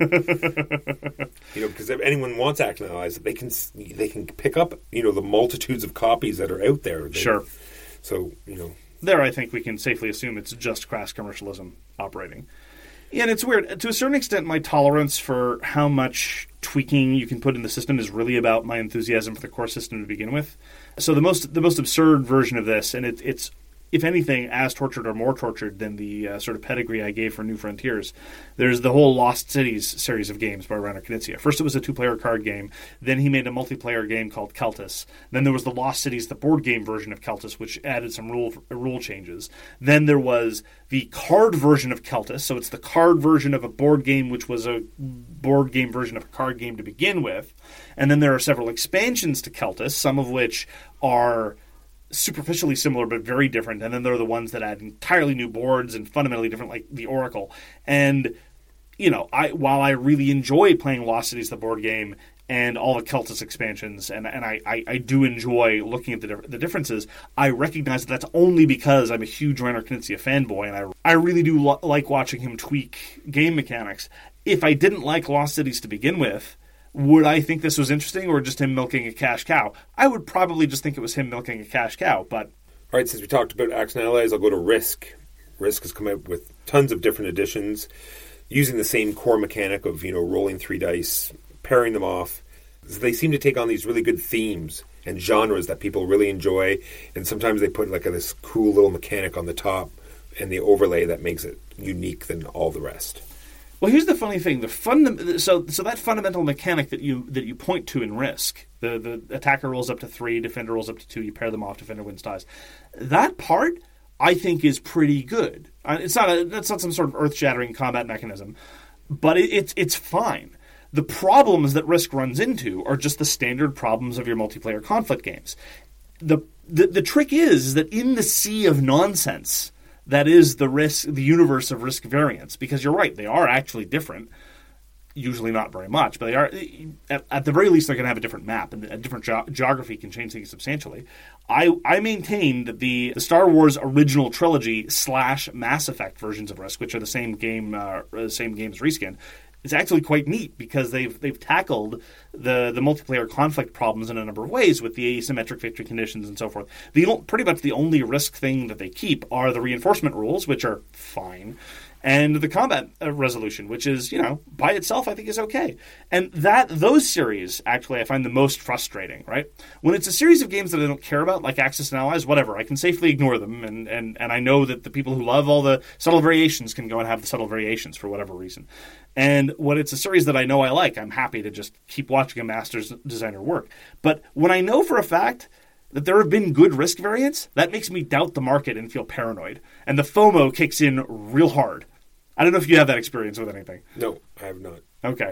You know, because if anyone wants Axis and Allies, they can they can pick up, you know, the multitudes of copies that are out there. They, sure. So, you know. There, I think we can safely assume it's just crass commercialism operating. Yeah, and it's weird. To a certain extent, my tolerance for how much tweaking you can put in the system is really about my enthusiasm for the core system to begin with. So the most the most absurd version of this, and it, it's, if anything, as tortured or more tortured than the uh, sort of pedigree I gave for New Frontiers. There's the whole Lost Cities series of games by Reiner Knizia. First it was a two-player card game. Then he made a multiplayer game called Keltis. Then there was the Lost Cities, the board game version of Keltis, which added some rule rule changes. Then there was the card version of Keltis. So it's the card version of a board game, which was a board game version of a card game to begin with. And then there are several expansions to Keltis, some of which are superficially similar but very different, and then there are the ones that add entirely new boards and fundamentally different, like the Oracle. And, you know, I while I really enjoy playing Lost Cities, the board game, and all the Keltis expansions, and, and I, I, I do enjoy looking at the, the differences, I recognize that that's only because I'm a huge Reiner Knizia fanboy, and I, I really do lo- like watching him tweak game mechanics. If I didn't like Lost Cities to begin with, would I think this was interesting or just him milking a cash cow? I would probably just think it was him milking a cash cow, but... All right, since we talked about Axis and Allies, I'll go to Risk. Risk has come out with tons of different editions using the same core mechanic of, you know, rolling three dice, pairing them off. So they seem to take on these really good themes and genres that people really enjoy, and sometimes they put like a, this cool little mechanic on the top and the overlay that makes it unique than all the rest. Well, here's the funny thing: the funda- so so that fundamental mechanic that you that you point to in Risk, the the attacker rolls up to three, defender rolls up to two, you pair them off, defender wins ties. That part, I think, is pretty good. It's not a that's not some sort of earth-shattering combat mechanism, but it, it's it's fine. The problems that Risk runs into are just the standard problems of your multiplayer conflict games. The the, the trick is, is that in the sea of nonsense that is the risk, the universe of Risk variants, because you're right, they are actually different. Usually not very much, but they are. At, at the very least, they're going to have a different map, and a different ge- geography can change things substantially. I I maintain that the, the Star Wars original trilogy slash Mass Effect versions of Risk, which are the same game, uh, same game's reskin, it's actually quite neat because they've they've tackled the the multiplayer conflict problems in a number of ways with the asymmetric victory conditions and so forth. The pretty much the only Risk thing that they keep are the reinforcement rules, which are fine, and the combat resolution, which is, you know, by itself I think is okay. And that those series actually I find the most frustrating, right? When it's a series of games that I don't care about, like Axis and Allies, whatever, I can safely ignore them, and and and I know that the people who love all the subtle variations can go and have the subtle variations for whatever reason. And when it's a series that I know I like, I'm happy to just keep watching a master's designer work. But when I know for a fact that there have been good Risk variants, that makes me doubt the market and feel paranoid. And the FOMO kicks in real hard. I don't know if you have that experience with anything. No, I have not. Okay.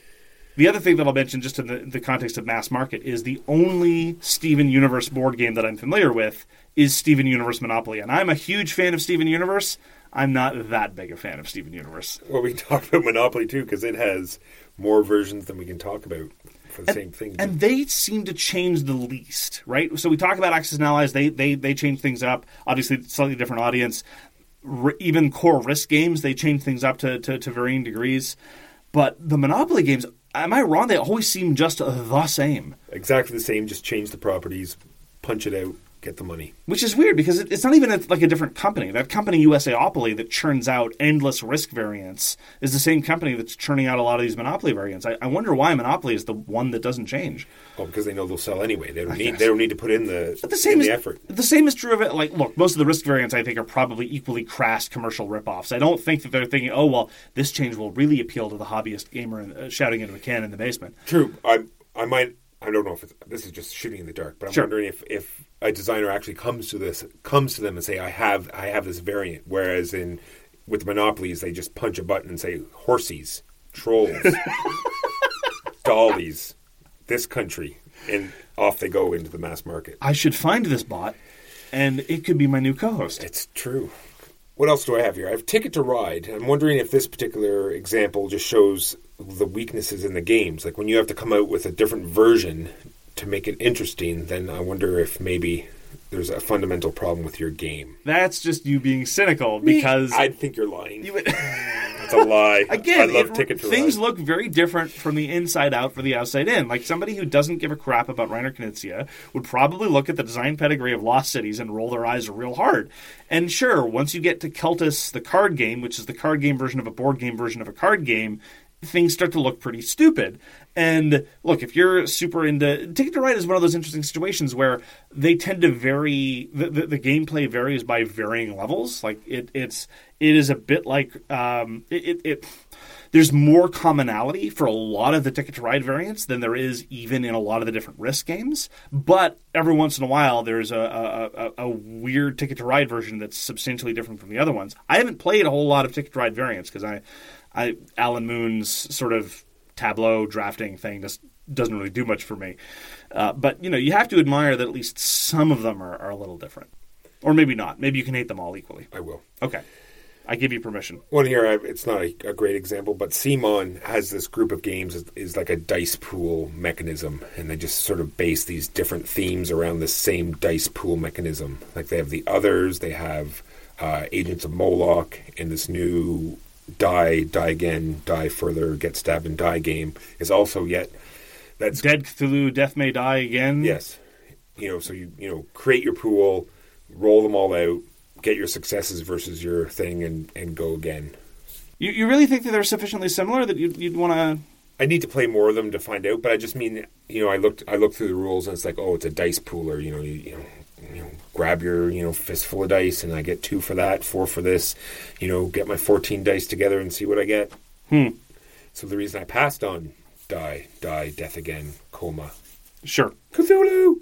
The other thing that I'll mention, just in the, the context of mass market, is the only Steven Universe board game that I'm familiar with is Steven Universe Monopoly. And I'm a huge fan of Steven Universe. I'm not that big a fan of Steven Universe. Well, we can talk about Monopoly, too, because it has more versions than we can talk about for the and, same thing. And they seem to change the least, right? So we talk about Axis and Allies. They, they, they change things up. Obviously, slightly different audience. R- even core Risk games, they change things up to, to, to varying degrees. But the Monopoly games, am I wrong? They always seem just the same. Exactly the same. Just change the properties, punch it out, get the money. Which is weird because it, it's not even a, like a different company. That company, USAopoly, that churns out endless Risk variants is the same company that's churning out a lot of these Monopoly variants. I, I wonder why Monopoly is the one that doesn't change. Well, because they know they'll sell anyway. They don't I need guess. they don't need to put in the, But the same in is, the effort. The same is true of it. Like, look, most of the Risk variants I think are probably equally crass commercial ripoffs. I don't think that they're thinking, oh well, this change will really appeal to the hobbyist gamer and, uh, shouting into a can in the basement. True. I I might. I don't know if it's, this is just shooting in the dark, but I'm Sure. wondering if, if a designer actually comes to this, comes to them and say, "I have, I have this variant." Whereas in with monopolies, they just punch a button and say, "Horsies, trolls, dollies, this country," and off they go into the mass market. I should find this bot, and it could be my new co-host. It's true. What else do I have here? I have Ticket to Ride. I'm wondering if this particular example just shows the weaknesses in the games. Like when you have to come out with a different version to make it interesting, then I wonder if maybe there's a fundamental problem with your game. That's just you being cynical because I think you're lying. you would, That's a lie. again, I love it- Ticket to things Ride. look very different from the inside out for the outside in. Like somebody who doesn't give a crap about Reiner Knizia would probably look at the design pedigree of Lost Cities and roll their eyes real hard. And sure, once you get to Cultus, the card game, which is the card game version of a board game version of a card game, things start to look pretty stupid. And look, if you're super into... Ticket to Ride is one of those interesting situations where they tend to vary... The, the, the gameplay varies by varying levels. Like, it, it's... It is a bit like... Um, it, it, it There's more commonality for a lot of the Ticket to Ride variants than there is even in a lot of the different Risk games. But every once in a while, there's a, a, a, a weird Ticket to Ride version that's substantially different from the other ones. I haven't played a whole lot of Ticket to Ride variants because I... I, Alan Moon's sort of tableau drafting thing just doesn't really do much for me. Uh, but, you know, you have to admire that at least some of them are, are a little different. Or maybe not. Maybe you can hate them all equally. I will. Okay. I give you permission. One here, I- it's not a, a great example, but Simon has this group of games is, is like a dice pool mechanism, and they just sort of base these different themes around the same dice pool mechanism. Like they have the Others, they have uh, Agents of Moloch, and this new die, die again, die further, get stabbed and die game is also yet that's Dead Cthulhu, Death May Die Again. yes, you know, so you you know create your pool, roll them all out, get your successes versus your thing, and, and go again. You, you really think that they're sufficiently similar that you'd, you'd want to... I need to play more of them to find out, but I just mean, you know, I looked I looked through the rules and it's like, oh, it's a dice pooler, you know, you, you know, you know, grab your, you know, fistful of dice and I get two for that, four for this, you know, get my fourteen dice together and see what I get. Hmm. So the reason I passed on die, die, death again, coma, Sure. Cthulhu.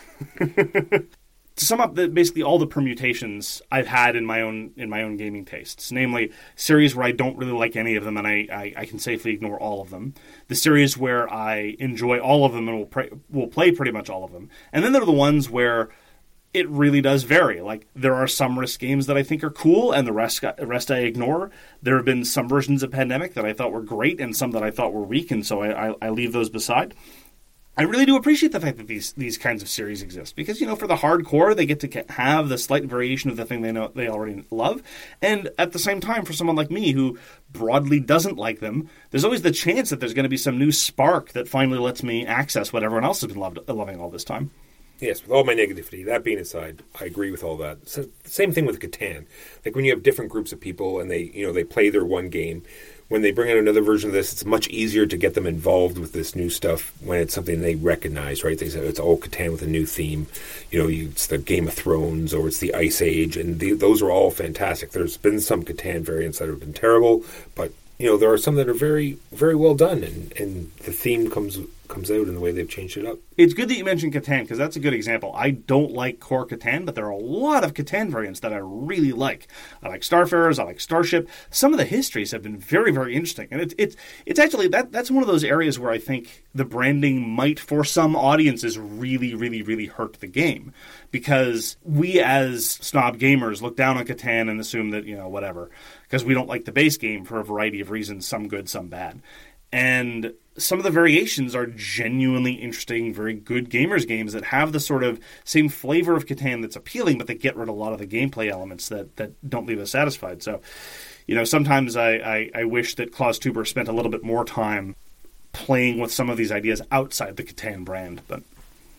To sum up, the, basically all the permutations I've had in my own in my own gaming tastes, namely series where I don't really like any of them and I, I, I can safely ignore all of them, the series where I enjoy all of them and will, pre- will play pretty much all of them, and then there are the ones where it really does vary. Like, there are some Risk games that I think are cool and the rest, the rest I ignore. There have been some versions of Pandemic that I thought were great and some that I thought were weak, and so I, I, I leave those beside. I really do appreciate the fact that these these kinds of series exist because, you know, for the hardcore, they get to get, have the slight variation of the thing they know they already love, and at the same time, for someone like me who broadly doesn't like them, there's always the chance that there's going to be some new spark that finally lets me access what everyone else has been loved, loving all this time. Yes, with all my negativity, that being aside, I agree with all that. So, same thing with Catan. Like when you have different groups of people and they, you know, they play their one game. When they bring out another version of this, it's much easier to get them involved with this new stuff when it's something they recognize, right? They say it's all Catan with a new theme. You know, you, it's the Game of Thrones or it's the Ice Age, and the, those are all fantastic. There's been some Catan variants that have been terrible, but, you know, there are some that are very, very well done, and, and the theme comes comes out in the way they've changed it up. It's good that you mentioned Catan, because that's a good example. I don't like core Catan, but there are a lot of Catan variants that I really like. I like Starfarers, I like Starship. Some of the histories have been very, very interesting. And it's it's it's actually, that that's one of those areas where I think the branding might, for some audiences, really, really, really hurt the game. Because we as snob gamers look down on Catan and assume that, you know, whatever. Because we don't like the base game for a variety of reasons, some good, some bad. And some of the variations are genuinely interesting, very good gamers games that have the sort of same flavor of Catan that's appealing, but they get rid of a lot of the gameplay elements that, that don't leave us satisfied. So, you know, sometimes I, I, I wish that Klaus Tuber spent a little bit more time playing with some of these ideas outside the Catan brand. But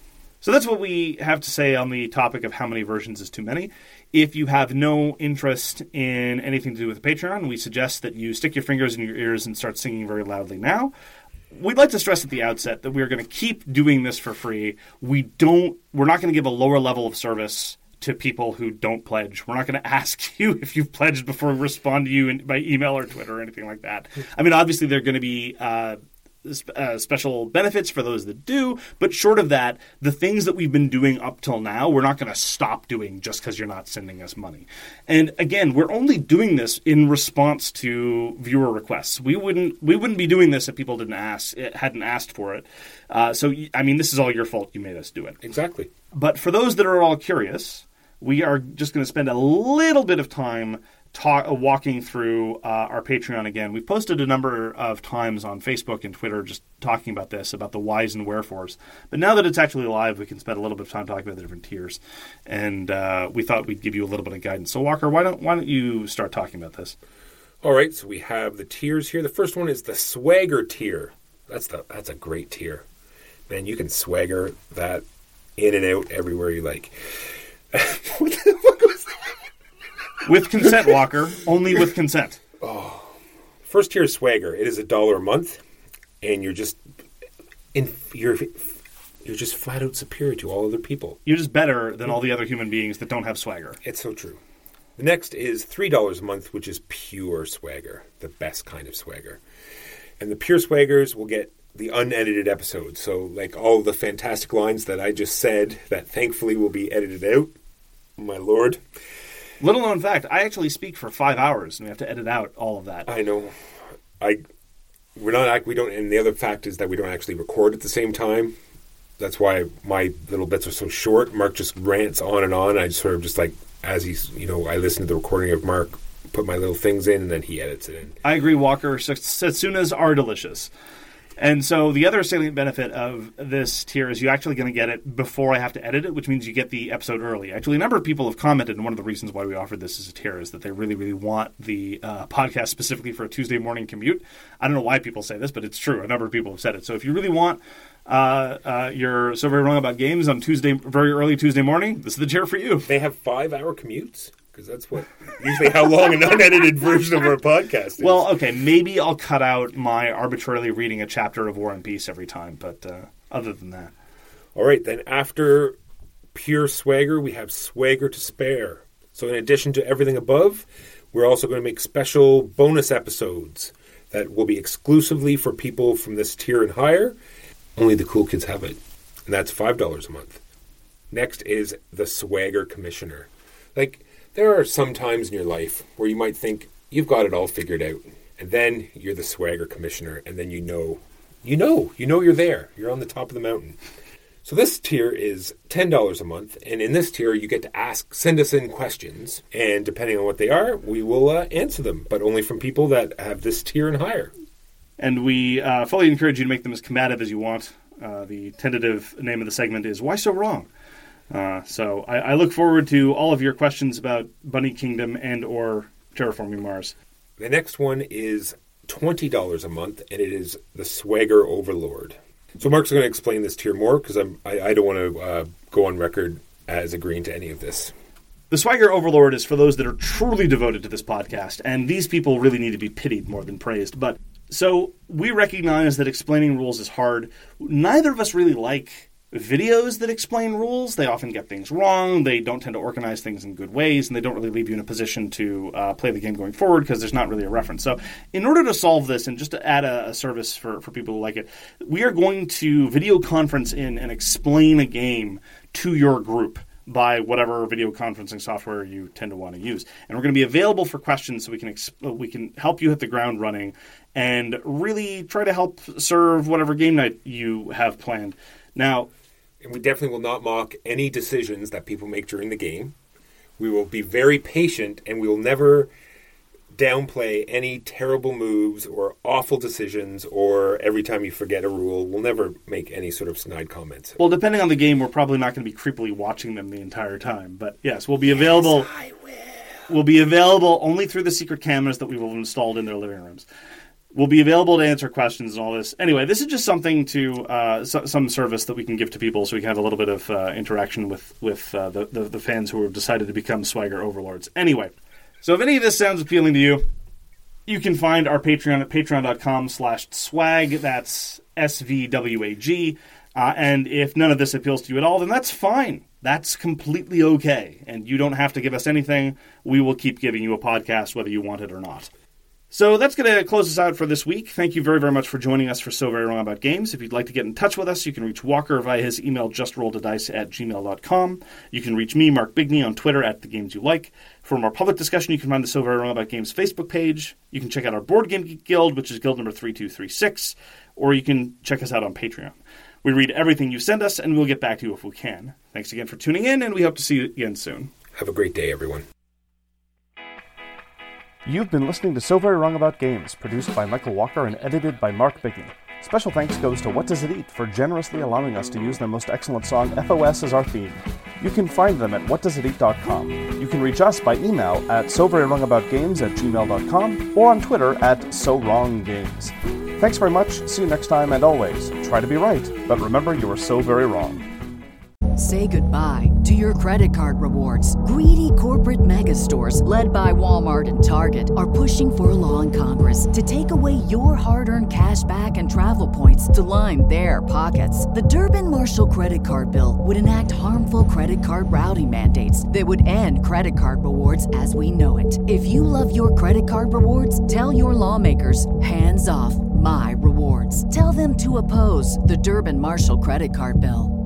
So that's what we have to say on the topic of how many versions is too many. If you have no interest in anything to do with Patreon, we suggest that you stick your fingers in your ears and start singing very loudly now. We'd like to stress at the outset that we're going to keep doing this for free. We don't, we're not going to give a lower level of service to people who don't pledge. We're not going to ask you if you've pledged before we respond to you in, by email or Twitter or anything like that. I mean, obviously, there are going to be uh, uh, special benefits for those that do, but short of that, the things that we've been doing up till now, we're not going to stop doing just because you're not sending us money. And again, we're only doing this in response to viewer requests. We wouldn't we wouldn't be doing this if people didn't ask, hadn't asked for it. Uh, so, I mean, this is all your fault. You made us do it. Exactly. But for those that are all curious, we are just going to spend a little bit of time talk, uh, walking through uh, our Patreon again. We've posted a number of times on Facebook and Twitter just talking about this, about the whys and wherefores. But now that it's actually live, we can spend a little bit of time talking about the different tiers. And uh, we thought we'd give you a little bit of guidance. So, Walker, why don't why don't you start talking about this? All right, so we have the tiers here. The first one is the swagger tier. That's the that's a great tier. Man, you can swagger that in and out everywhere you like. What the fuck was that? With consent, Walker. Only with consent. Oh, first tier is swagger. It is a dollar a month, and you're just in you're you're just flat out superior to all other people. You're just better than all the other human beings that don't have swagger. It's so true. The next is three dollars a month, which is pure swagger, the best kind of swagger. And the pure swaggers will get the unedited episodes. So, like all the fantastic lines that I just said that thankfully will be edited out. My lord. Little known fact, I actually speak for five hours, and we have to edit out all of that. I know. I we're not we don't, and the other fact is that we don't actually record at the same time. That's why my little bits are so short. Mark just rants on and on. I just sort of just like as he's, you know, I listen to the recording of Mark, put my little things in, and then he edits it in. I agree, Walker. Satsunas are delicious. And so the other salient benefit of this tier is you're actually going to get it before I have to edit it, which means you get the episode early. Actually, a number of people have commented, and one of the reasons why we offered this as a tier is that they really, really want the uh, podcast specifically for a Tuesday morning commute. I don't know why people say this, but it's true. A number of people have said it. So if you really want uh, uh, your So Very Wrong About Games on Tuesday, very early Tuesday morning, this is the tier for you. They have five-hour commutes? Because that's what usually how long an unedited version of our podcast is. Well, okay, maybe I'll cut out my arbitrarily reading a chapter of War and Peace every time, but uh, other than that. All right, then after pure swagger, we have swagger to spare. So in addition to everything above, we're also going to make special bonus episodes that will be exclusively for people from this tier and higher. Only the cool kids have it, and that's five dollars a month. Next is the Swagger Commissioner. Like, there are some times in your life where you might think you've got it all figured out. And then you're the Swagger Commissioner, and then you know, you know, you know you're there. You're on the top of the mountain. So this tier is ten dollars a month, and in this tier you get to ask, send us in questions, and depending on what they are, we will uh, answer them, but only from people that have this tier and higher. And we uh, fully encourage you to make them as combative as you want. Uh, the tentative name of the segment is Why So Wrong? Uh, so I, I look forward to all of your questions about Bunny Kingdom and or Terraforming Mars. The next one is twenty dollars a month, and it is the Swagger Overlord. So Mark's going to explain this tier more, because I'm I, I don't want to uh, go on record as agreeing to any of this. The Swagger Overlord is for those that are truly devoted to this podcast, and these people really need to be pitied more than praised. But so we recognize that explaining rules is hard. Neither of us really like videos that explain rules. They often get things wrong. They don't tend to organize things in good ways, and they don't really leave you in a position to uh, play the game going forward because there's not really a reference. So in order to solve this and just to add a, a service for, for people who like it, we are going to video conference in and explain a game to your group by whatever video conferencing software you tend to want to use. And we're going to be available for questions so we can exp- we can help you hit the ground running and really try to help serve whatever game night you have planned. Now, and we definitely will not mock any decisions that people make during the game. We will be very patient, and we will never downplay any terrible moves or awful decisions or every time you forget a rule. We'll never make any sort of snide comments. Well, depending on the game, we're probably not going to be creepily watching them the entire time. But yes, we'll be available. Yes, I will. We'll be available only through the secret cameras that we will have installed in their living rooms. We'll be available to answer questions and all this. Anyway, this is just something to uh, so, some service that we can give to people so we can have a little bit of uh, interaction with, with uh, the, the, the fans who have decided to become Swagger overlords. Anyway, so if any of this sounds appealing to you, you can find our Patreon at patreon.com slash swag. That's S V W A G. Uh, and if none of this appeals to you at all, then that's fine. That's completely okay. And you don't have to give us anything. We will keep giving you a podcast whether you want it or not. So that's going to close us out for this week. Thank you very, very much for joining us for So Very Wrong About Games. If you'd like to get in touch with us, you can reach Walker via his email, justrolledadice at gmail dot com. You can reach me, Mark Bigney, on Twitter at The Games You Like. For more public discussion, you can find the So Very Wrong About Games Facebook page. You can check out our Board Game Geek Guild, which is guild number three two three six, or you can check us out on Patreon. We read everything you send us, and we'll get back to you if we can. Thanks again for tuning in, and we hope to see you again soon. Have a great day, everyone. You've been listening to So Very Wrong About Games, produced by Michael Walker and edited by Mark Bigney. Special thanks goes to What Does It Eat for generously allowing us to use their most excellent song, F O S, as our theme. You can find them at what does it eat dot com. You can reach us by email at so very wrong about games at gmail dot com or on Twitter at so wrong games. Thanks very much, see you next time, and always, try to be right, but remember you are so very wrong. Say goodbye to your credit card rewards. Greedy corporate mega stores, led by Walmart and Target, are pushing for a law in Congress to take away your hard-earned cash back and travel points to line their pockets. The Durbin-Marshall credit card bill would enact harmful credit card routing mandates that would end credit card rewards as we know it. If you love your credit card rewards, tell your lawmakers, hands off my rewards. Tell them to oppose the Durbin-Marshall credit card bill.